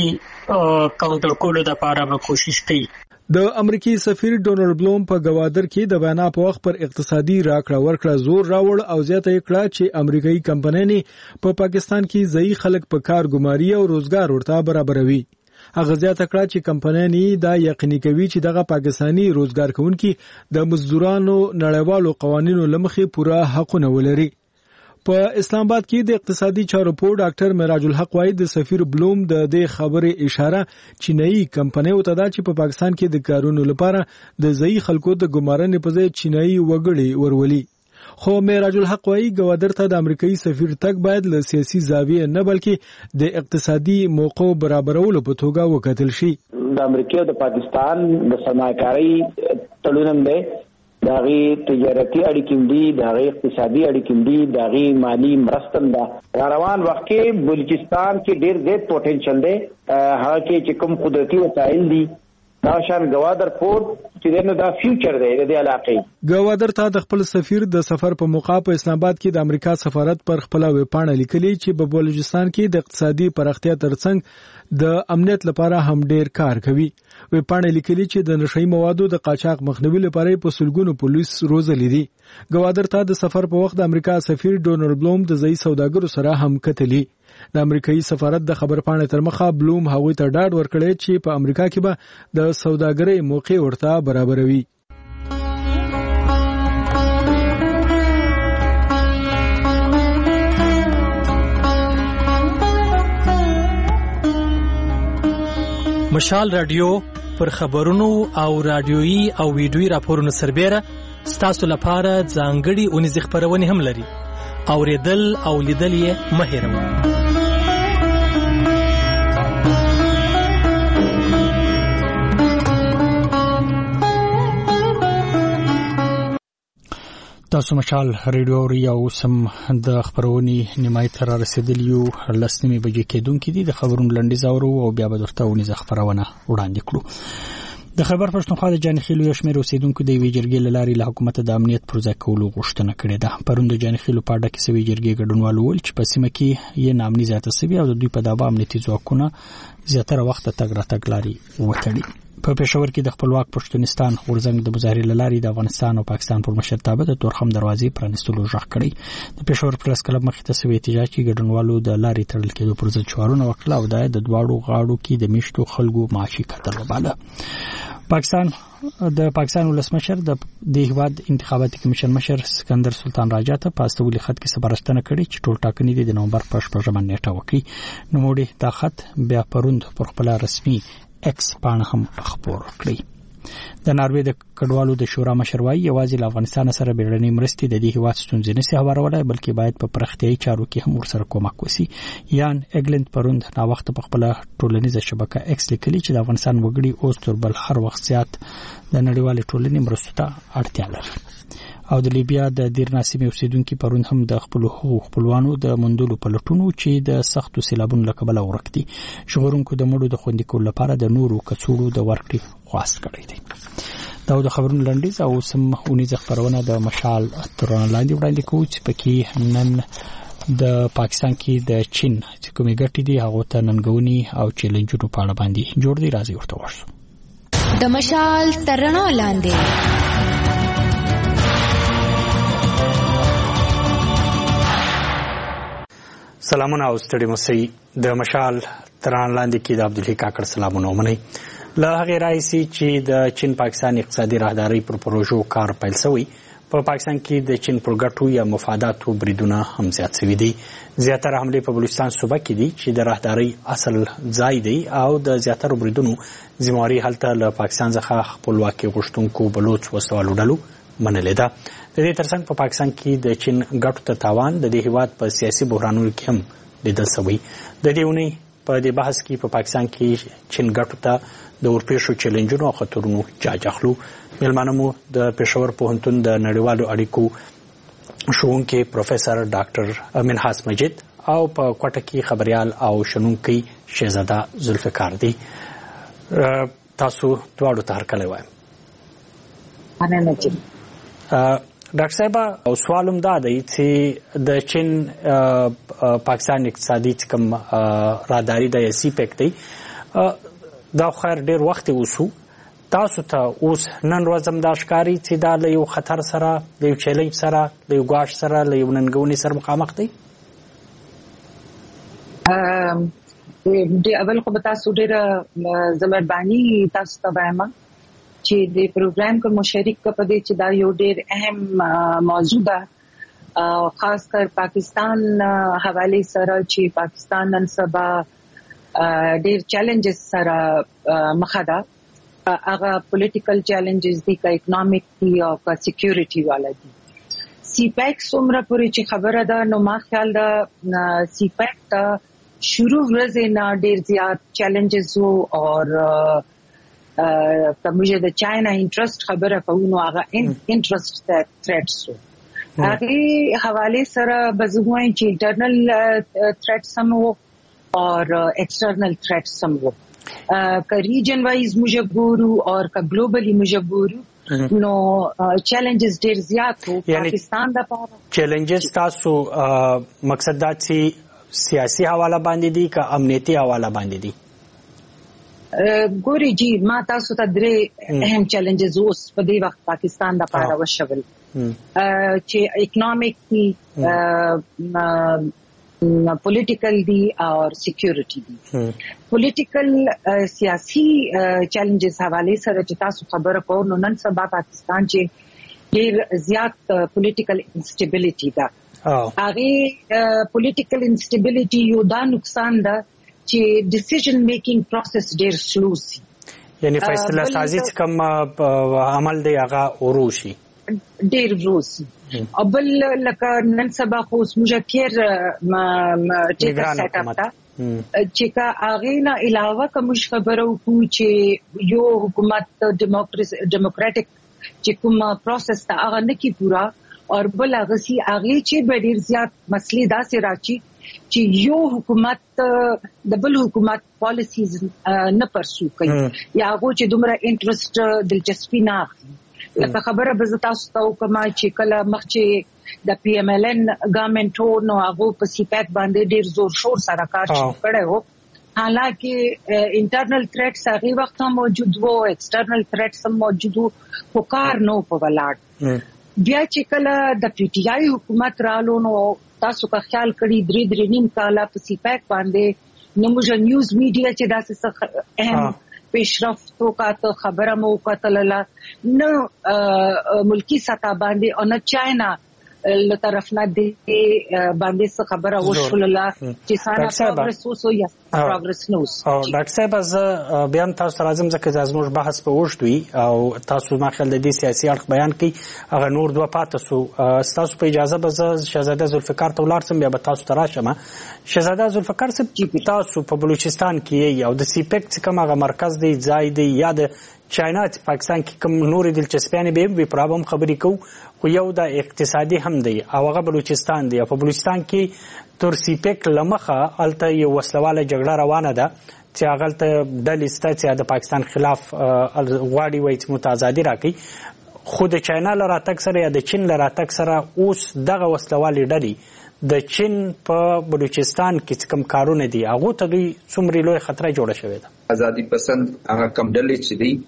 دې کاونټر کولو لپاره به کوشش کوي. د امریکای سفیر ډونالد بلوم په گوادر کې د وینا په وخت پر اقتصادي راکړه ورکړه زور راوړ او زیاته کړه چې امریکایي کمپنۍ په پاکستان کې ځای خلک په کارګماري او روزګار ورته برابروي. هغه زیاته کړه چې کمپنۍ دا یقیني کوي چې دغه پاکستانی روزګار کوونکي د مزدورانو نړیوالو قوانینو لمخې پوره حقونه ولري. په اسلام آباد کې د اقتصادي چارو په ډاکټر معراج الحق وايي د سفیر بلوم د دې خبرې اشاره چینایي کمپنیو ته ده چې په پاکستان کې د کارونو لپاره د ځای خلکو د ګمارنې په ځای چینایي وګړي ورولي. خو معراج الحق وايي گوادر ته د امریکایي سفیر تک باید له سیاسي زاویې نه بلکې د اقتصادي موقع برابرولو په توګه وکتل شي. د امریکا او د پاکستان د سرمایه‌کاري تړون دی، داغي تجارتي اړیکې دي، داغي اقتصادي اړیکې دي، داغي مالی مرستم ده. روان وخت کې بلوچستان کې ډېر زیات پوتنشل دی. هغه کې چې کوم قدرتي وسایل دي دا شان گوادر پورت چې دنه دا فیوچر دی د دې علاقې. گوادر ته د خپل سفیر د سفر په موقع په اسلام آباد کې د امریکا سفارت پر خپل ویبپاڼه لیکلي چې په بلوچستان کې د اقتصادي پراختیا ترڅنګ د امنیت لپاره هم ډیر کار کوي. ویبپاڼه لیکلي چې د نشئی موادو د قاچاق مخنیوي لپاره په سلګونو پولیس روزلي دي. گوادر ته د سفر په وخت د امریکا سفیر ډونالد بلوم د ځای سوداګرو سره هم کتلي. د امریکایي سفارت د خبرپاڼې تر مخه بلوم هغوی ته ډاډ ورکړی چې په امریکا کې به د سوداګرۍ موقع ورته برابروي. مشال رادیو پر خبرونو او رادیويي او ویډیويي راپورونو سربېره ستاسو لپاره ځانګړي اونیزې خبرونه هم لري. اوریدل او لیدل یې مه هېروئ. تاسو مشال ریډیو اوري او سم د خبرونې نیمای تر رسیدلیو لسنیمه بجې کېدونکې دي. د خبرونو لنډیز اورو او بیا به درته ونیزه خبرونه وړاندې کړو. د خیبر پښتونخوا د جانخیلو یو شمېر اوسیدونکو د یوې جرګې له لارې له حکومت د امنیت پر ځای کولو غوښتنه کړې ده. پرون د جانخیلو په اډه کې سوي جرګې ګډونوالو وویل چې په سیمه کې یې ناامني زیاته سوي او د دوی په دعوا امنیتي ځواکونه زیاتره وخت تګ راتګ لارې وتړي. په پېښور کې د خپلواک پښتونستان غورځنګ د مظاهرې له لارې د افغانستان او پاکستان پر مشرتابه د تورخم دروازې پرانیستلو غږ کړی. د پېښور پریس کلب مخې ته سوي احتجاج کې ګډونوالو د لارې تړل کېدو پر ضد شعارونه وکړل او دا د دواړو غاړو کې د میشتو خلکو معاشي خطر وباله. پاکستان د پاکستان ولسمشر د د هیواد انتخاباتي کمیشن مشر سکندر سلطان راجا ته په استولي خط کې سپارښتنه کړې چې ټول ټاکنې د نومبر په شپږمه نیټه وکړي. نوموړي دا خط بیا پروند پر خپل رسمي ایکس پاڼه هم خپور کړی. د ناروې د کډوالو د شورا مشر وايي یوازې له افغانستان سره بیړنۍ مرستې د دې هیواد ستونزې نه سي هوارولای بلکې باید په پرختیايي چارو کې هم ورسره کومک وشي. یان اګلند پروند نا وخت په خپل ټولنیزه شبکه ایکس لیکلي چې د افغانستان وګړي اوس تر بل هر وخت زیات د نړیوال ټولنې مرستو ته اړتیا لري. او د لیبیا د دیرنا سیمې اوسیدونکو پرون هم د خپل حقوق خپلوانو د مندلو په لټونو چې د سختو سیلابونو له کبله ورک دي. شغورونکو د مړو د خوندي کولو لپاره د نورو کڅوړو د ورکړې خواست کړی دی. دا د خبرونو لنډیز او سم اونیز خبرونه د مشال تران لاندې وړاندې کوي چې پکې نن د پاکستان کې د چین چې کومې ګټې دي هغه ته ننګونی او چیلنجونو په اړه باندې جوړ دی. راځي ورته ورسو د مشال تران لاندې. سلامونه او ستړي مسئ د مشال تران لاندې کې د عبدالحی کاکړ سلامونه ومنئ. له هغې راهیسې چې د چین پاکستان اقتصادي راهدارۍ پر پروژو کار پیل شوی په پاکستان کې د چین پر ګټو یا مفاداتو بریدونه هم زیات شوي دي. زیاتره حملې په بلوچستان صوبه کې دي چې د راهدارۍ اصل ځای دی او د زیاترو بریدونو ذمهواري هلته له پاکستان څخه خپلواکۍ غوښتونکو بلوچ وسوالو ډلو منلې ده. د دې ترڅنګ په پاکستان کې د چین ګټو ته تاوان د دې هیواد په سیاسي بحرانونو کې هم لیدل شوی. د دې اونۍ په دې بحث کې په پاکستان کې چین ګټو ته د ورپېښو چیلنجونو او خطرونو جاج اخلو. میلمانه مو د پېښور پوهنتون د نړیوالو اړیکو ښوونکی پروفیسر ډاکټر منحاس مجید او په کوټه کې خبريال او شنونکی شهزاده ذوالفقار دي. تاسو دواړو ته هرکلی وایم. ډاکټر صاحب او سوالم دا دی چې د چین پاکستان اقتصادي کوم راداري د سی پیک دی دا خیر ډیر وخت وسو تاسو ته اوس نن ورځ هم دا ښکاري چې دا له یو خطر سره د یو چیلنج سره د یو ګواښ سره له یو ننګونې سره مخامخ دی. د اول خو به تاسو ډېره زمرباني تاسو ته وایم چې د پروګرام کو مشارک په دې چې دا یو ډېر اهم موضوع ده خاص کر پاکستان حواله سره چې پاکستان نن سبا ډېر چیلنجز سره مخ ده. هغه پولیټیکل چیلنجز دي کا اکونومیک دي او کا سکیورټي والا دي. سی پیک څومره پورې چې خبره ده نو ما خیال ده سی پیک ته شروع ورځې نه ډېر زیات چیلنجز وو او که موږ د چاینا انټرست خبره کوو نو هغه انټرست تھریټس وو. هغه حواله سره بزګوای چې انټرنل تھریټس هم وو او ایکسټرنل تھریټس هم وو. که ریجن وایز موږ ګورو او که ګلوبلی موږ ګورو نو چیلنجز ډېر زیات وو. پاکستان د پاره چیلنجز تاسو مقصد دا چې سیاسي حواله باندې دي که امنیتي حواله باندې دي؟ ګوري جی ما تاسو ته درې اهم چیلنجز اوس په دې وخت پاکستان د پاره وشول چې اکونومیک دي پولیټیکل دي او سکیورټي دي. پولیټیکل سیاسي چیلنجز حواله سره چې تاسو خبره کوو نو نن سبا پاکستان چې ډېر زیات پولیټیکل انسټیبিলিټي ده. هغه پولیټیکل انسټیبিলিټي یو دا نقصان ده چې ډیسیژن میکینګ پروسس ډېر سلو سي. یعنی فیصله سازي کوم عمل دی هغه وروشي ډېر وروسي. او بل لکه نن سبا خو موږ کېر ټیکر سیټ اپ تا چې کا هغه نه علاوه کوم خبرو کو چې یو حکومت ډیموکراټک چې کوم پروسس تا هغه نه کی پورا او بل هغه سي هغه چې ډېر زیات مسلې داسې راچی چې یو حکومت د بل حکومت پالیسیز نه پرسو کوي یا هغه چې دومره انټرست دلچسپي نه اخلي. لکه خبره به زه تاسو ته وکړم چې کله مخکې د پی ایم ایل ان ګورنمنټ نو هغه په سی پیک باندې ډیر زور شور سره کار کړی وو، حالانکه انټرنل تھریټس هغه وخت هم موجود وو، ایکسټرنل تھریټس هم موجود وو، خو کار نو په ولاړ. بیا چې کله د پی ټی آی حکومت رالو نو تاسو که خیال کړی درې درې نیم کاله په سی پیک باندې نو موږ نیوز میډیا چې داسې اهم پیشرفت وکړه خبره مو وکړه نه ملکی سطح باندې او نه چاینا له طرف نه دی باندې څه خبره وشوله چې ساره پروګرس وسو یا پروګرس نو. او ډاکټر صاحب از بیا تاسو ته راځم ځکه چې زموږ بحث په وښت وي او تاسو ما خل د دې سیاسي اړخ بیان کړي هغه نور دوه پاتې سو. تاسو په اجازه به شهزاده ذوالفقار ته ولاړ سم بیا به تاسو ته راشم. شهزاده ذوالفقار صاحب تاسو په بلوچستان کې یو د سی پیک څخه کومه مرکز دی ځای دی یا د چاینا چې پاکستان کې کوم نورې دلچسپیانې به وي پر هم خبرې کوو، خو یو د اقتصادي هم دی او هغه بلوچستان دی. په بلوچستان کې تر سی پیک لمخه هلته یو وسلواله جګړه روانه ده چې هغه ته ډلې شته چې د پاکستان خلاف غواړي وایي چې موږ ازادي راکړي، خو د چاینا له راتګ سره یا د چین له راتګ سره اوس دغه وسلوالې ډلې د چین په بلوچستان کې کوم کارونه دي هغه ته دوی څومره لوی خطر جوړه شوې ده. ازادي پسند هغه کم ډلې چې دي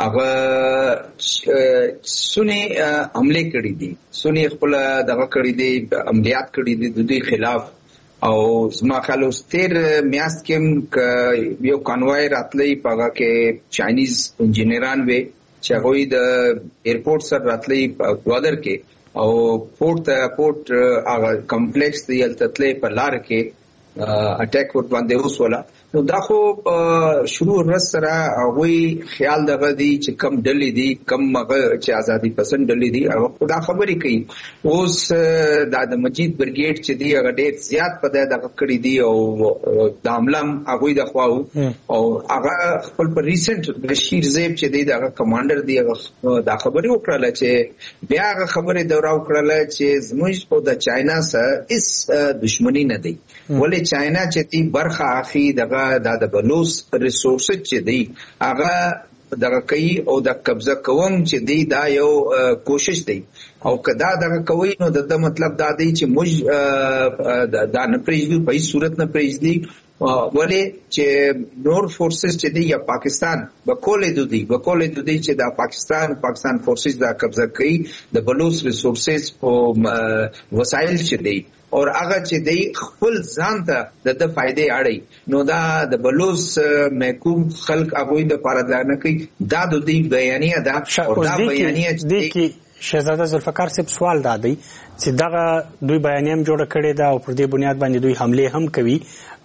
هغه سنی حمله کړې دي، سنی خپل دغه کړې دي، عملیات کړې دي د دوی خلاف. او زما خیال اوس تیر میاشت کې یو کانوای راتلی په هغه کې چاینیز انجینران وي چې هغوی د ایرپورټ سره راتلی په بارډر کې او پورت پورت هغه کمپلیکس دی التتلی په لار کې اٹیک ور باندې وسوله. نو دا خو شروع رس سره هغوی خیال دغه دی چې کم ډلې دي کم هغه چې ازادي پسند ډلې دي هغه دا خبرې کوي. اوس دا د مجید برګیډ چې دی هغه ډېر زیات په دغه کړی دی او د حمله هغوی د خواو او هغه خپل په ریسنت بشیر زیب چې دی دغه کمانډر دی هغه دا خبرې وکړله چې بیا هغه خبرې دوره وکړله چې زموږ په د چاینا سره هیڅ دشمنی نه دی، ولې چاینا چې دی برخه اخی دغه دا د بلوچ ریسورسز چې دی هغه دغه کوي او د قبضه کوم چې دی دا یو کوشش دی او کدا دغه کوي نو د مطلب دا دی چې موږ دا نه پریږدو په هیڅ صورت نه پریږدي، ولې چې نور فورسز چې دی یا پاکستان بکولې دو دی بکولې دو دی چې دا پاکستان پاکستان فورسز دا قبضه کوي د بلوچ ریسورسز او وسایل چې دی اور هغه چې دی خپل ځان ته د د فائدې اړي نو دا د بلوچ محکوم خلک هغوی د پاره دا نه کوي. دا د دې بیانیه ده او دا بیانیه چې شهزاده ذوالفقار صاحب سوال دا دی چې دغه دوی بیانیه هم جوړه کړې ده او پر دې بنیاد باندې دوی حمله هم کوي.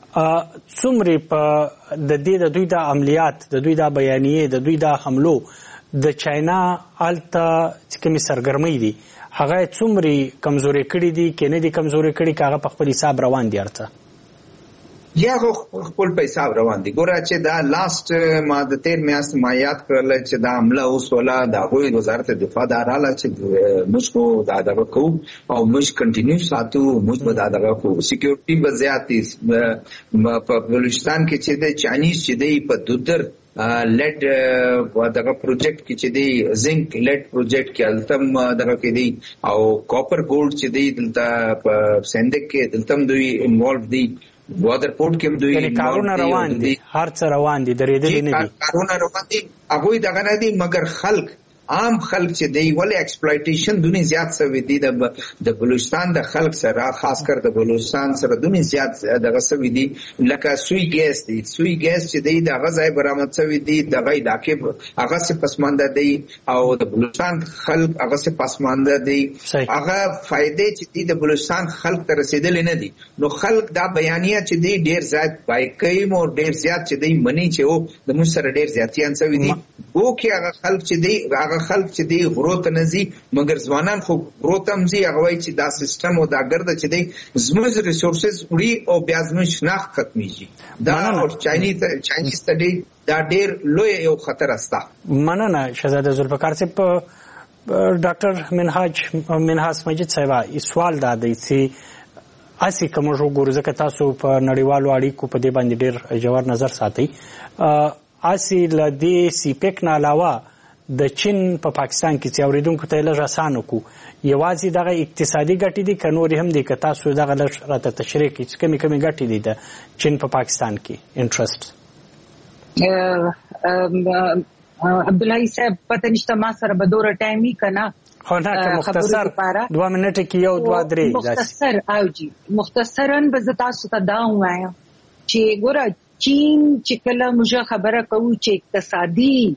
څومره په د دې د دوی د عملیات د دوی د بیانیه د دوی د حملو د چاینا الته چې کومې سرګرمۍ دي هغه څومره کمزوري کړي دي کې نه دي کمزوري کړي که هغه په خپل حساب روان دي ارته یا خپل په حساب روان دي. ګوره چې دا لاست ما د تیر میاشت ما یاد کړل چې دا حمله وسوله د هغوی وزارت دفاع دا راله چې موږ خو دا دغه کوو او موږ کنټینیو ساتو، موږ به دا دغه کوو. سکیورټي به زیات دي په بلوچستان کې چې د چاینیز چې دی په دودر لیډ دغه پروجیکټ کې چې دی زنک لیډ پروجیکټ کې التم دغه کې دی او کاپر ګولډ چې دی دلته په سندک کې دلته دوی انوالو دي، بارډر پورت کې دوی کارونه روان دي، هر څه روان دي، درېدلې نه دي، کارونه روان دي. هغوی دغه نه دي مګر خلک عام خلک چې دی ولې ایکسپلایټیشن دونی زیات سوي دي د بلوچستان د خلک سره، خاص کر د بلوچستان سره دونی زیات دغه سوي دي. لکه سوی ګیس دی، سوی ګیس چې دی دغه ځای برآمد سوي دي دغه علاقې هغه څه پسمانده دی او د بلوچستان خلک هغه څه پسمانده دي، هغه فائدې چې دی د بلوچستان خلک ته رسیدلې نه دي. نو خلک دا بیانیه چې دی ډیر زیات بای کوي او ډیر زیات چې دی منی چې او د موږ سره ډیر زیاتیان سوي دي. وو کې هغه خلک چې دی هغه خلک چې دی غرو ته نه ځي مګر ځوانان خو غرو ته هم ځي، هغه وایي چې دا سیسټم او دا ګرده چې دی زموږ ریسورسز وړي او بیا زموږ شناخت ختمیږي. دا چاینیز ته دی دا ډیر لوی یو خطر استه. مننه شهزاده ذوالفقار صاحب. ډاکټر منهاج منهاس مجید صاحب سوال دا دی چې اسی کوم جو ګورو ځکه تاسو په نړیوالو اړیکو په دې باندې ډېر جوړ نظر ساتي اسی ل دې سیپیک نه علاوه د چین په پاکستان کې چې اوریدونکو ته لږ آسانه کو یوازې دغه اقتصادي ګټې دي که نور هم دي که تاسو دغه لږ راته تشریح کړئ چې کومې کومې ګټې دي د چین په پاکستان کې انټرست عبدالله صاحب پته نشته ما سره به دوره ټایم وي که نه خو نه که مختصر دوه منټې کې یو دوه درې مختصر او جی مختصرا به زه تاسو ته دا ووایم چې ګوره چین چې کله موږ خبره کوو چې اقتصادي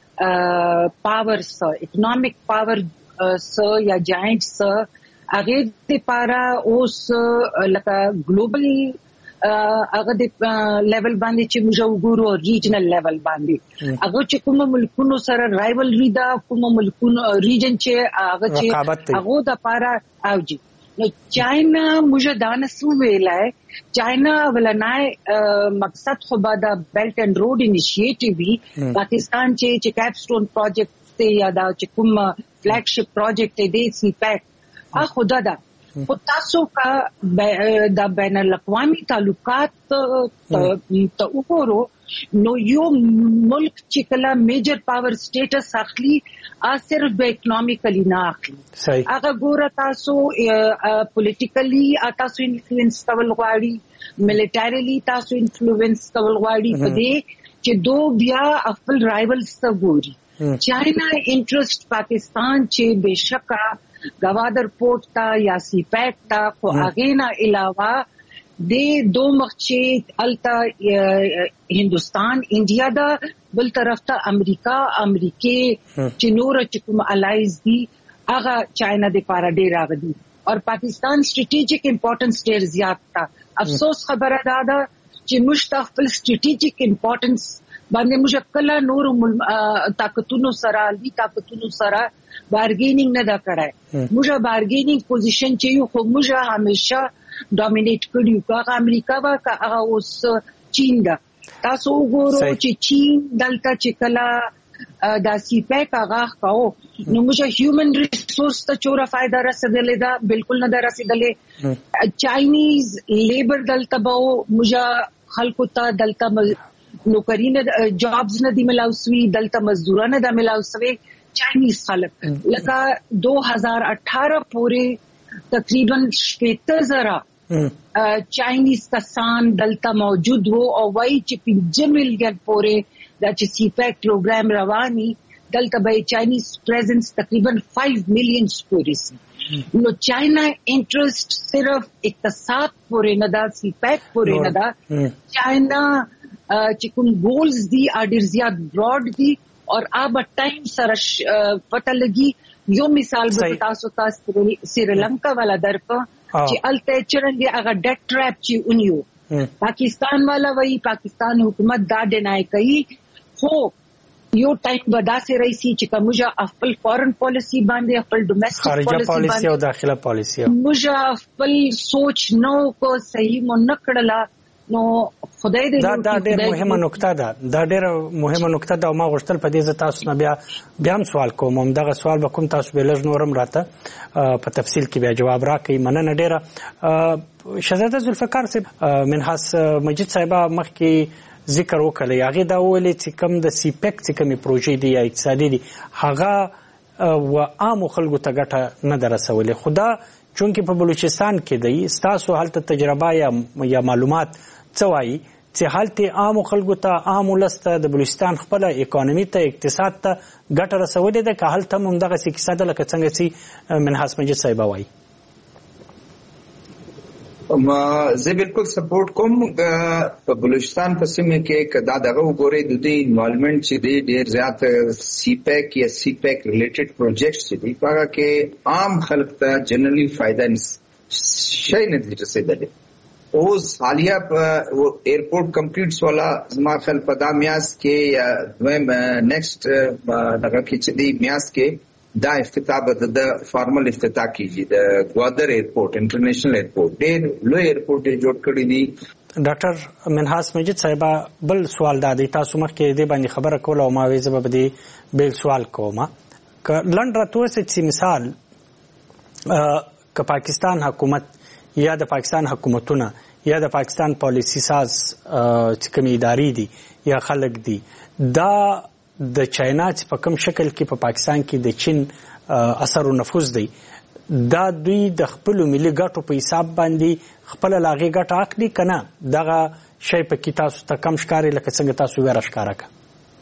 پاور سه اکنامک پاور سه یا جاینټ سه هغې دپاره اوس لکه ګلوبل هغه د لیول باندې چې موږ وګورو ریجنل لیول باندې هغه چې کومو ملکونو سره رایولري ده کومو ملکونو ریجن چې هغه چې هغو دپاره او جي نو چاینا موږ دا نسو ویلای چاینا ولنای مقصد خو به د بیلټ اینډ روډ انیشیټیو وي پاکستان چې چې کیپسټون پروجیکټ ته یا دا چې کوم فلیګ شپ پروجیکټ دی سی پیک ا خدا دا خو تاسو کا د بین الاقوامي تعلقات ته وګورو نو یو ملک چې کله میجر پاور سټیټس اخلي ا صرف به اکونومیکلی نه اخلي هغه ګوره تاسو پولیټیکلی تاسو انفلوئنس کول غواړي ملیټریلی تاسو انفلوئنس کول غواړي په دې چې دو بیا خپل رایولز ته ګوري چاینا انټرست پاکستان چې بشکا گوادر پورٹ تا یا سی پیک تا خو هغې نه علاوه د دو مخچې التا هندوستان انډیا دا بل طرف ته امریکا امریکې چې نور چې کوم الایز دي هغه چاینا د پاره ډېر راغلي او پاکستان سټریټیجیک امپورټنس ډېر زیات تا افسوس خبره ده چې موږ خپل سټریټیجیک امپورټنس باندې موږ کله نور طاقتونو سره لوی طاقتونو سره بارګینینګ نه دا کړای موږ بارګینینګ پوزیشن چې یو خو موږ همیشه ډومینیټ کړیو کا امریکا وا کا هغه اوس چین دا تاسو وګورئ چې چین دلته چې کله دا سی پیک هغه کاو نو موږ هیومن ریسورس ته چوره فائدہ رسیدلې دا بالکل نه رسیدلې چاینیز لیبر دلته به موږ خلکو ته دلته نوکری نه جابز نه دی ملاوسوي دلته مزدورانه د ملاوسوي چاینیز خلک لکه دو ہزار اٹھارہ پورے تقریباً شپیته زره چاینیز کسان دلته موجود وو او وایي چې پنځه میلیون پورې دا چې سی پیک پروګرام رواني دلته به چاینیز پریزنس تقریباً فائیو میلیون پورې سي نو چاینا انټرست صرف اقتصاد پورې نه دا سی پیک پورې نه دا چاینا چې کوم ګولز دي ډېر زیات براډ دي او اب ټایم سره پته لګي یو مثال به تاسو تاسو سریلانکا والا درکو چې الته چرنګي هغه ډیټ ټریپ چې اونیو پاکستان والا وایي پاکستان حکومت دا ډینای کوي خو یو ټایم به داسې رئیسي چې کومه خپل فارن پالیسی باندې خپل ډومېسټک پالیسی باندې او داخله پالیسی موږ خپل سوچ نو کو صحیح مو نکړلا نو خدای دې دا دا ډېر مهمه نقطه ده دا ډېر مهمه نقطه ده او ما غوښتل په دې ځای تاسو نه بیا بیا هم سوال کوم همدغه سوال به کوم تاسو به لږ نور هم راته په تفصیل کې بیا جواب راکړئ مننه ډېره شهزاده ذوالفقار صاحب منحاس مجید صاحبه مخکې ذکر وکړی هغې دا وویلې چې کوم د سی پیک چې کومې پروژې دي یا اقتصادي دي هغه و عامو خلکو ته ګټه نه ده رسولې خو دا چونکې په بلوچستان کې دی ستاسو هلته تجربه یا معلومات څه وایي چې هلته عامو خلکو ته عام ولس ته د بلوچستان خپله اکانومي ته اقتصاد ته ګټه رسولې ده که هلته هم همدغسې کیسه ده لکه څنګه چې منحاس مجید صاحبه وایي زه بالکل سپورټ کوم په بلوچستان په سیمه کې که دا دغه وګورئ د دوی انوالومنټ چې دی ډېر زیات سی پیک یا سی پیک ریلیټډ پروجیکټس چې دي په هغه کې عام خلک ته جنرالي فایده شی نه دي رسېدلی اوس حالیه په ایرپورټ کمپلیټس والا زما خیال په دا میاشت کې یا دویم نیکسټ دغه کې چې دی میاشت کې دا افتتاح به د فارمل افتتاح کیږي د گوادر ایرپورټ انټرنیشنل ایرپورټ ډېر لوی ایرپورټ یې جوړ کړی دی ډاکټر منحاس مجید صاحبه بل سوال دا دی تاسو مخکې دې باندې خبره کوله او ما وایي زه به دې بل سوال کوم که لنډ راته ووایئ چې مثال که پاکستان حکومت یا د پاکستان حکومتونه یا د پاکستان پالیسی ساز چې کومې ادارې دي یا خلک دي دا د چاینا چې په کوم شکل کې په پاکستان کې د چین اثر او نفوذ دی دا دوی د خپل ملي ګټو په حساب باندې خپل لاغي ګټه اخلي کنه دغه شی په کې تاسو ته کم ښکاري لکه څنګه تاسو ویره ښکارا کا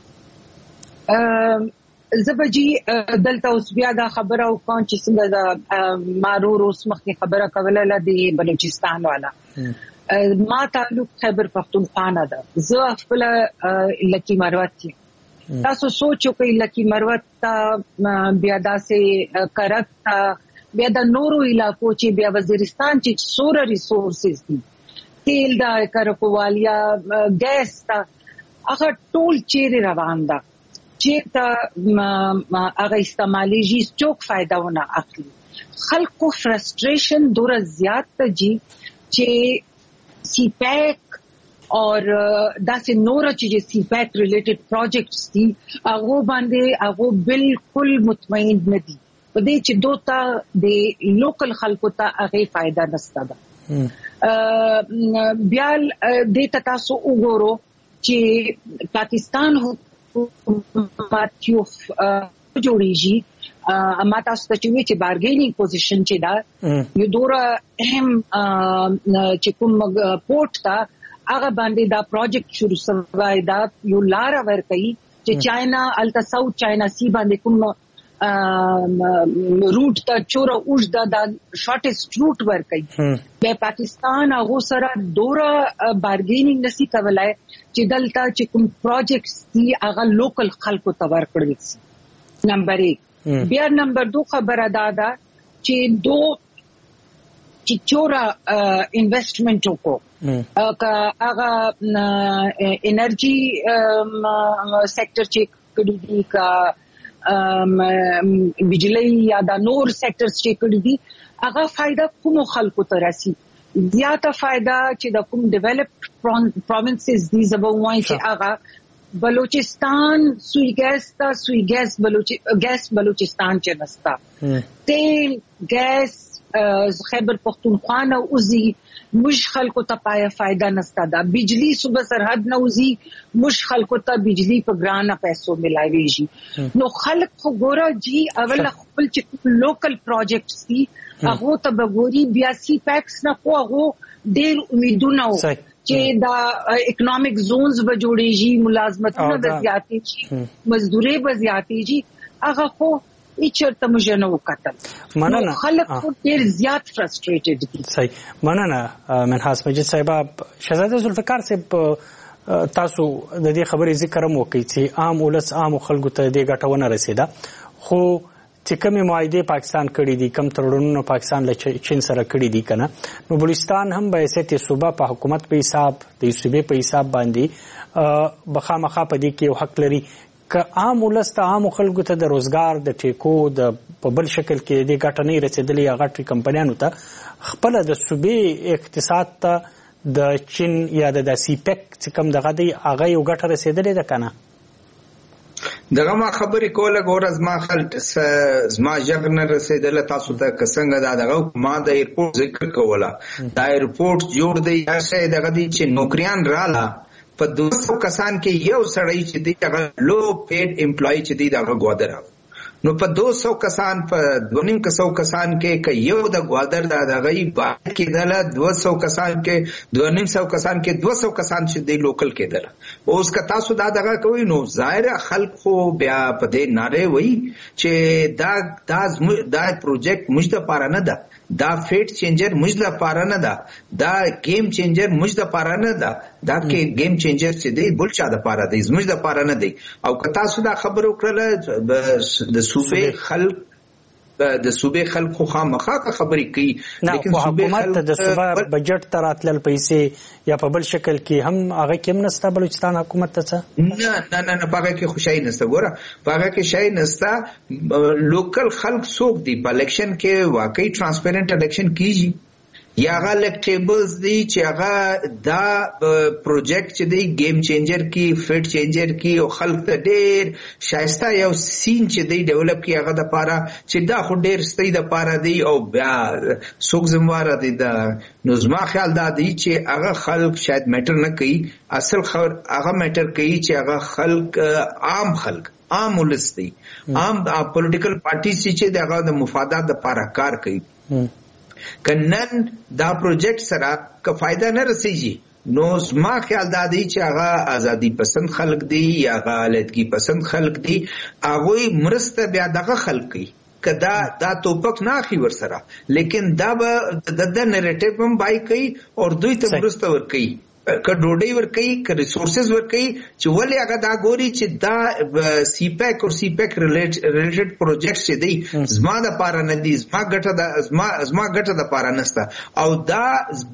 زبجی دلته اوس بیا دا خبره او کوم چې څنګه دا مارور اوس مخکې خبره کوله لدی بلوچستان والا ما تعلق خیبر پختونخوا نه ده زه خپل لکی مروت تاسو سوچو کوي لکی مروت بیا داسې کرت بیا د نورو علاقو چې بیا وزیرستان چې سوره ریسورسز دي تیل دا کرکوالیا ګیس تا هغه ټول چیرې روان ده چې تا هغه استعمالي چوک فائدہ ونه اخلي خلکو فرستریشن دوره زیات ته جی چې سی پیک اور داسې نور چې سی پیک ریلیټډ پروجیکټس دي هغه باندې هغه بالکل مطمئن نه دي په دې چې دوتا د لوکل خلکو ته هغه فائدہ نشته ده بیا د تاسو وګورو چې پاکستان حکومت یو جوړیږي اما تاسو ته چې بارګینینګ پوزیشن چې دا یو ډوره اهم چې کوم پورټ تا هغه باندې دا پروجیکټ شروع شوی دا یو لار ورکړي چې چاینا الټا ساوث چاینا سی باندې کوم روټ ته چوره اوږ دا د شارټیسټ روټ ورکړي په پاکستان هغه سره دوره بارګینینګ نسی کولای چې دلته چې کوم پروجیکټس دي هغه لوکل خلکو ته ورکړي شي نمبر ایک بیا نمبر دو خبره دا ده چې دو چې چوره انویسټمنټ وکړو که هغه انرژي سیکټر چې کړي دي کا بجلی یا دا نور سیکټرز چې کړي دي هغه فائدہ کوم خلکو ته راسي زیاته فائدہ چې د کوم ډیولپډ پروینسز دي زبوای چې هغه بلوچستان سوی ګیس تا سوی ګیس بلوچ ګیس بلوچستان چې نستا تیل ګیس خیبر پختونخوا نه اوزي مش خلکو ته پای فائدہ نستا دا بجلی صوبه سرحد نه اوزي مش خلکو ته بجلی په ګرانه پیسو ملایويږي نو خلک خو ګوره جی اول خپل چې لوکل پروجیکټس دي هغه ته بګوري بیا سی پیکس نه خو هغه ډېر امیدونه و چې دا اکونومیک زونز به جوړیږي ملازمتونه به زیاتېږي مزدوري به زیاتېږي هغه خو چرته موږ نه وکتل مننه خلک ډېر زیات فرستریټډ دي صحیح مننه منحاس مجید صاحب شهزاده ذوالفقار صاحب تاسو د دې خبرې ذکر مو کوي چې عام ولس عام خلکو ته دې ګټونه رسیدا خو چې کومه معاهده پاکستان کړی دي کم تړونونه پاکستان له چین سره کړی دي کنه نو بلوچستان هم به حیثیت صوبه په حکومت په حساب د صوبې په حساب باندې بخامخا په دې کې یو حق لري که عام ولس ته عام خلکو ته د روزګار د ټیکو د په بل شکل کې د ګټه نه رسیدلې هغه ټری کمپنیانو ته خپل د صوبې اقتصاد ته د چین یا د سی پیک چې کوم دغه دی هغه یو ګټه رسیدلې ده کنه دغه ما خبرې کوله ګور از ما خلک زما ژغ نه رسیدله تاسو ته څنګه دا دغه ما د ایرپورټ ذکر کوله دا ایرپورټ جوړ دی هغه دغه دی چې نوکریان رااله په دوه سوه کسان کې یو سړی چې دی هغه لو پیډ امپلای چې دی دغه ګوادر نو په دوه سوه کسان په دوه نیم سوه کسان کې که یو د ګوادر د دغه باید کېدله دوه سوه کسان کې دوه نیم سوه کسان کې دوه سوه کسان چې دی لوکل کېدله اوس که تاسو دا دغه کوئ نو ظاهره خلک خو بیا په دې نارې وایي چې دا دا دا پروجیکټ موږ دپاره نه ده دا فیټ چینجر موږ لپاره نه ده دا گیم چینجر موږ لپاره نه ده دا کې گیم چینجر چې دی بل چا لپاره دی زموږ لپاره نه دی او که تاسو دا خبر وکړله د صوبې خلک د صوبې خلک خو خامخا خبرې کوي لیکن حکومت د صوبه بجټ ته راتلل پیسې یا په بل شکل کې هم هغه کې هم نسته بلوچستان حکومت ته څه نه نه نه نه هغه کې خوشای نسته ګوره هغه کې شای نسته لوکل خلک څوک دي په الیکشن کې واقعي ترانسپیرنٹ الیکشن کیږي یا هغه الیکټیبلز دي چې هغه دا پروجیکټ چې دی گیم چینجر کی فټ چینجر کی او خلک ته ډیر شایسته یو سین چې دی ډیولپ کی هغه د پاره چې دا خو ډیر ستې د پاره دی او بیا څوک زمواره دی دا نو زما خیال دا دی چې هغه خلک شاید میټر نه کوي اصل خبر هغه میټر کوي چې هغه خلک عام خلک عام ولس دی عام پولیټیکل پارټي چې دغه د مفادات لپاره کار کوي کنن دا پروجیکټ سره که فائدہ نه رسیږي نو زما خیال دا دی چې هغه ازادي پسند خلک دی یا هغه لټکی پسند خلک دی هغه مرسته بیا دغه خلک کوي کدا دا توپک نه اخی ور سره لیکن دا به د د نریټیو هم بای کوي او دوی ته مرسته ور کوي که ډوډۍ ور کوي که ریسورسز ور کوي چې ولې هغه دا ګوري چې دا سی پیک او سی پیک ریلیټډ پروجیکټ چې دی زما د پاره نه دي زما ګټه د زما زما ګټه د پاره نسته او دا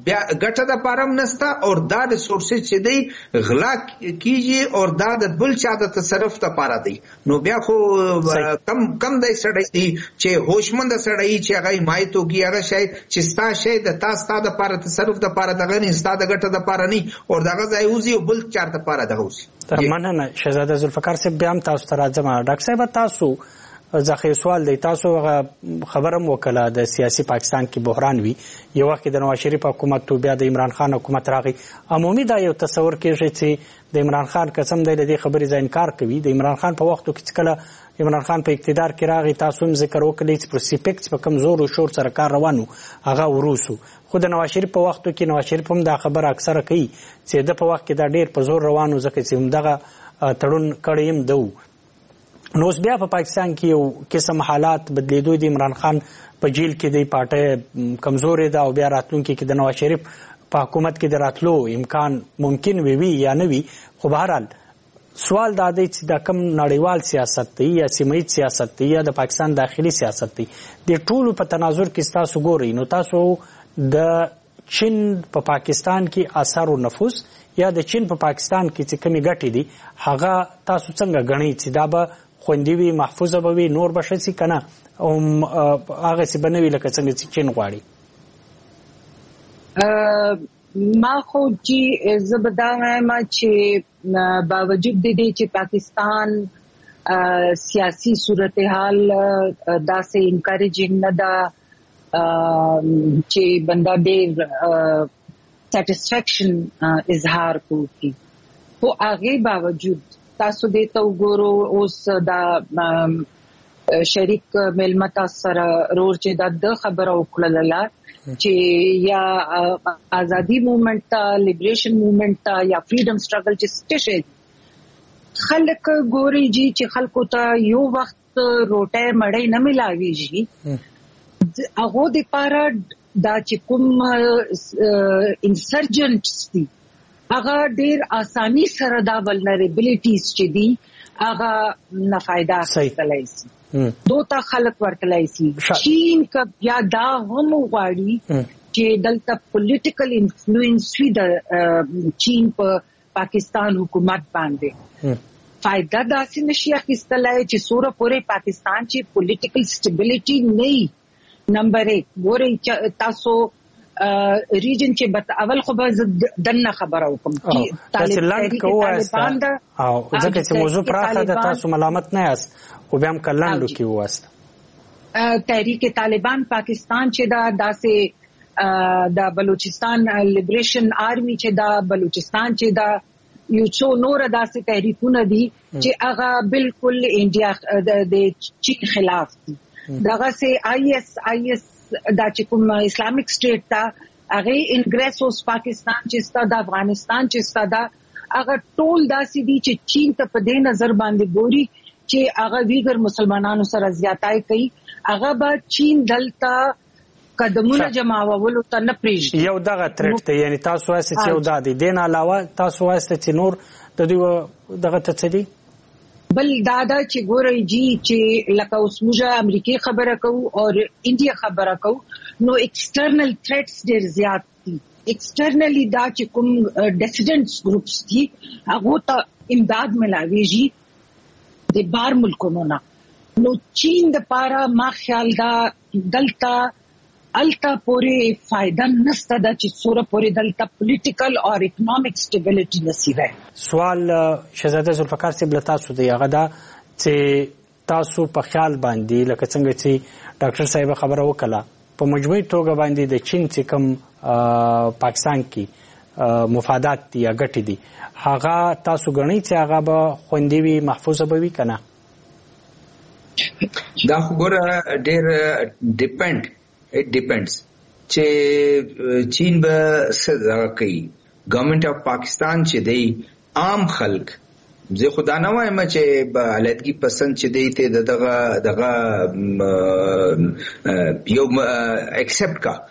ګټه د پاره نسته او دا ریسورسز چې دی غلا کیږي او دا د بل چا د تصرف ته پاره دی نو بیا خو کم کم دی سړی دی چې هوشمند سړی چې هغه حمایت وکړي هغه شي چې ستا شي د تاسو ته د پاره تصرف د پاره دغه نه ستا د ګټه د پاره نه او دغه ځای اوسي او بل چارته پاره دغه اوسي. مننه شهزاده ذوالفقار صاحب بیا هم تاسو ته راځم. ډاکټر صاحب تاسو ځکه سوال دی تاسو خبرم وکړه د سیاسي پاکستان کې بحران وی یو وخت د نواز شریف حکومت او بیا د عمران خان حکومت راغی عمومي دا یو تصور کېږي چې د عمران خان قسم دی د خبرې ځای انکار کوي د عمران خان په وختو کې کله عمران خان په اقتدار کې راغی تاسو هم ذکر وکړئ چې پر سیپیکس په کمزور او شور سره کار روانو هغه وروسو خو د نواز شریف په وختو کې نواز شریف هم دا خبره اکثره کوي چې د په وخت کې دا ډیر په زور روانو ځکه چې هم دغه تړون کړی هم دو نو اوس بیا په پاکستان کې یو قسم حالات بدلیدو د عمران خان په جیل کې د پارټي کمزورې ده او بیا راتلونکي کې د نواز شریف په حکومت کې د راتلو امکان ممکن وي وي یا نه وي خو بهرحال سوال دا دی چې دا کم نړیوال سیاست دی یا سیمه ییز سیاست دی یا د پاکستان داخلي سیاست دی د ټولو په تناظر کې تاسو ګورئ نو تاسو د چین په پا پاکستان کې اثر او نفوذ یا د چین په پا پاکستان کې چې کمی ګټې دي هغه تاسو څنګه غنئ چې دا به خوندي وي محفوظه به وي نور به شي کنه او هغه څه بنوي لکه څنګه چې چین غواړي ما خو چې زبدا ما چې باوجود د دې چې پاکستان سیاسي صورتحال داسې انکریجینګ نه ده چې بندا ډېر سیټسفیکشن اظهار کوي خو هغه باوجود تاسو دې ته وګورو اوس دا شریک ملمتا سره رور چې د خبره وکړله چې یا آزادی موومنٹ تا لیبریشن موومنٹ تا یا فریډم سټرګل چې ستشه خلک ګوري جی چې خلکو ته یو وخت روټه مړی نه ملاويږي هغه د پاره دا چې کوم انسرجنټس دي هغه ډیر آسانی سره دا ولنریبلیټیز چې دي هغه نه فائدہ اخیستلای شي دوه خلک ورتلای شي چین کا یا دا هم غواړي چې دلته پولیټیکل انفلوئنس وي د چین په پاکستان حکومت باندې فائدہ داسې نشي اخیستلای چې سوره پورې پاکستان چې پولیټیکل سټیبিলিټي نه نمبر ایک ګوري تاسو ریجن چې بت اول خو به دنه خبره وکم چې طالبان کواسته او ځکه چې موضوع پراخه ده تاسو ملامت نه یاست خو بیا هم کلاندو کې واسته تحریک طالبان پاکستان چې دا داسې د بلوچستان لیبریشن آرمی چې دا بلوچستان چې دا یو څو نور داسې تحریکونه دي چې هغه بالکل انډیا د چین خلاف دي دغه سي آی ایس آی ایس دا چې کوم اسلامیک سټیټ تا هغه انګریس اوس پاکستان چې ستا د افغانستان چې ستا دا هغه ټول داسې دي چې چین ته په دې نظر باندې ګوري چې هغه ویګر مسلمانانو سره زیاتای کوي هغه به چین دلته قدمونه جماولو ته نه پریږدي یو دغه ترټ ته یعنی تاسو واسه چې یو دادی دین علاوه تاسو واسه چې نور د دې دغه ته څه دي بل دادا چې ګورای جی چې لکه اوس موږ امریکای خبره کوو او انډیا خبره کوو نو ایکسټرنل تھریټس ډیر زیات دي ایکسټرنلی دا چې کوم ډیسیډنټس ګروپس دي هغه ته امداد ملاويږي د بار ملکونو نه نو چین د پاره ما خیال دا دلته التا پورې فائدہ نشته دا چې سوره پورې دلته پولیټیکل او اکونومیک سټیبিলিټي نصیبه. سوال شهزاده ذوالفقار صاحب له تاسو دی هغه دا چې تاسو په خیال باندې لکه څنګه چې ډاکټر صاحب خبره وکړه په مجموعي توګه باندې د چین چې کوم پاکستان کې مفادات دي یا ګټې دي هغه تاسو ګڼئ چې هغه به خوندي وي محفوظه به وي که نه؟ دا خو ګوره ډېر ډیپینډ it depends چې چین به څه کوي. ګورنمنت اف پاکستان چې دی عام خلک زه خدا نه وایم چې به علیحدګي پسند چې دی ته دغه دغه یو ایکسپټ کا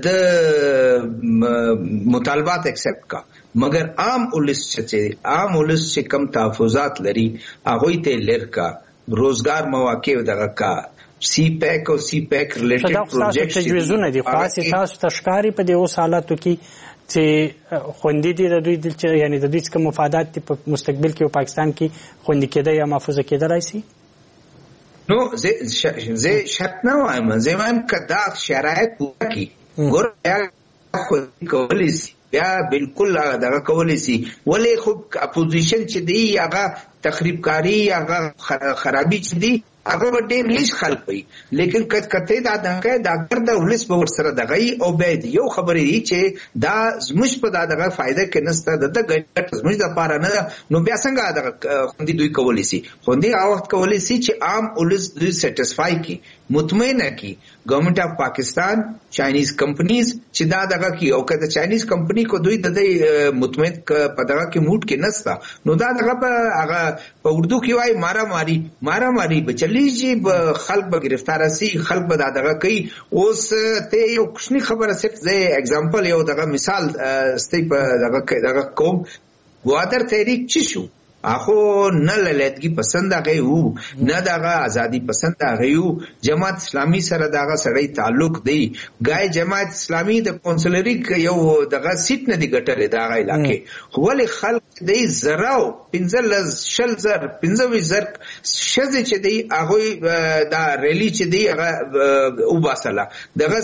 د مطالبات ایکسپټ کا مگر عام ولس چې عام ولس چې کم تحفظات لري هغه ته لر کا روزګار مواقع دغه کا سی پیک او سی پیک ریلیټډ پروجیکټ تجویزونه دي خاصه تاسو تشکاری په دې اوس حالاتو کې چې خوندې دي د دوی د یعنی د دوی څخه مفادات په مستقبل کې په پاکستان کې خوندې کېده یا محفوظه کېده راځي. نو زه زه شرط نه وایم زه وایم کدا شرایط پوره کی ګور خو کولی سي بیا بالکل دغه کولی سي ولې خو اپوزیشن چې دی هغه تخریب کاری هغه خرابي چې دی هغه به ډېر لیش خلک وي لیکن کته دا دغه د اگر د ولس په ورسره دغه او به یو خبرې دي چې دا زموږ په دغه فائدہ کې نسته د ګټ زموږ د پاره نه نو بیا څنګه دغه خوندي دوی کولی سي خوندي هغه وخت کولی سي چې عام ولس دوی سټیسفای کی مطمئن کی ګورنمنت اف پاکستان چاینیز کمپنیز چې دا دغه کی او کله چاینیز کمپنی کو دوی د مطمئن په دغه کې موډ کې نسته نو دا دغه په هغه په اردو کې وای مارا ماری مارا ماری بچلی جی خلق به گرفتار سي خلق به دغه کوي. اوس ته یو کوچنی خبره صرف زه اگزامپل یو دغه مثال ستې په دغه دغه کوم ګوادر تحریک چی شو اخو نه للیدګي پسند هغه وو نه دغه ازادي پسند هغه وو. جماعت اسلامي سره دغه سړی تعلق دی ګای جماعت اسلامي د کونسلري یو دغه سیټ نه دی ګټلې دغه علاقې ولې خلک دی زراو پنځل شل زر پنځوي زر شزه چې دی هغه دا ریلی چې دی هغه او باسله دغه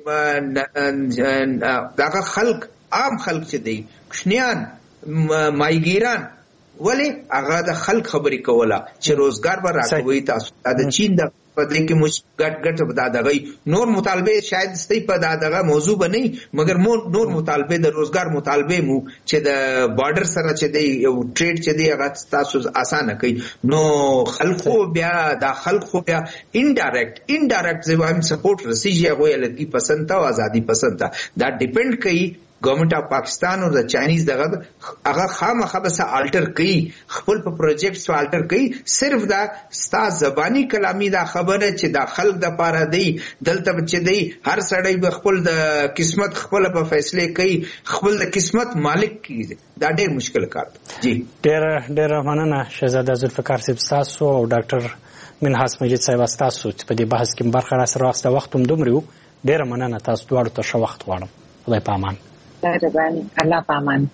سه دغه خلک عام خلک چې دی کشنیان مایګیران ولی هغه د خلک خبرې کوله چې روزګار به راکوي تاسو د چین د پدې کې مش ګټ ګټ بدا دغی نور مطالبه شاید ستې په دغه موضوع بنئ مگر نور مطالبه د روزګار مطالبه مو چې د بارډر سره چې دی یو ټریډ چې دی هغه تاسو اسانه کوي نو خلکو بیا د خلکو بیا انډایرکټ انډایرکټ زوام سپورټ رسیږي هغه لږی پسند تا او ازادي پسند تا دا ډیپند کوي ګورنمنت اف پاکستان او د چاینیز دغه هغه خامخا به څه الټر کوي خپل په پروجیکټ څه الټر کوي صرف دا ستا زبانی کلامي دا خبره چې دا خلک د پاره دی دلته چې دی هر سړی به خپل د قسمت خپل په فیصله کوي خپل د قسمت مالک کیږي دا ډېر مشکل کار دی. جی ډېر ډېر مننه شهزاده ذوالفقار صاحب تاسو او ډاکټر منحاس مجید صاحب تاسو چې په دې بحث کې برخه را سره واخسته وخت هم دومره ډېر مننه تاسو دواړو ته ښه وخت غواړم خدای په امان. الله پامان.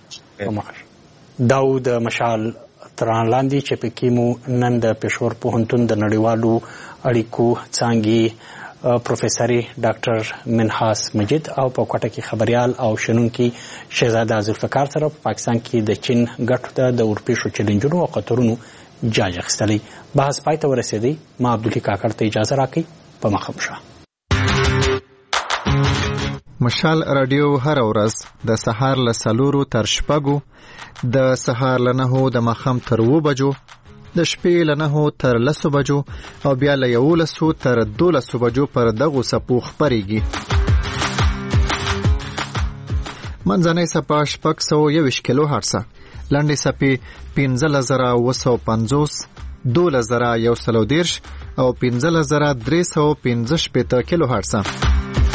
داود مشال تران لاندې چې پکې مو نن د پېښور پوهنتون د نړیوالو اړیکو څانګې پروفیسوري ډاکټر منحاس مجید او په کوټه کې خبريال او شنونکي شهزاده ذوالفقار سره په پاکستان کې د چین ګټو ته د ورپېښو چیلنجونو او خطرونو جاج اخیستلی. بحث پای ته ورسېدی. ما عبدالحی کاکړ ته اجازه راکړئ په مخه شه. مشال رادیو هر ورځ د سهار له څلورو تر شپږو د سهار له نهو د ماښام تر اووه بجو د شپې له نهو تر لسو بجو او بیا له یولسو تر دولسو بجو پر دغو څپو خپرېږي. منځنۍ څپه شپږ سوه یوویشت کیلو هرڅه، لنډې څپې پنځلس زره اووه سوه پنځوس، دولس زره یو سل او دېرش او پنځلس زره درې سوه پنځه شپېته کیلو هرڅه.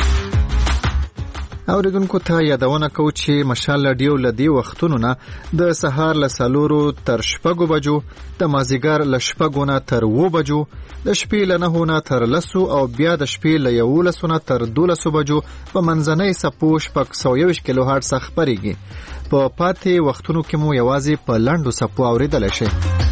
اوریدونکو ته یادونه کوو چې مشال رادیو له دې وختونو نه د سهار له څلورو تر شپږو بجو، د مازدیګر له شپږو نه تر اووه بجو، د شپې له نهو نه تر لسو او بیا د شپې له یولسو نه تر دولسو بجو په منځنۍ څپو شپږ سوه یوویشت کیلو هرټز خپرېږي. په پاتې وختونو کې مو یوازې په لنډو څپو اورېدلی شئ.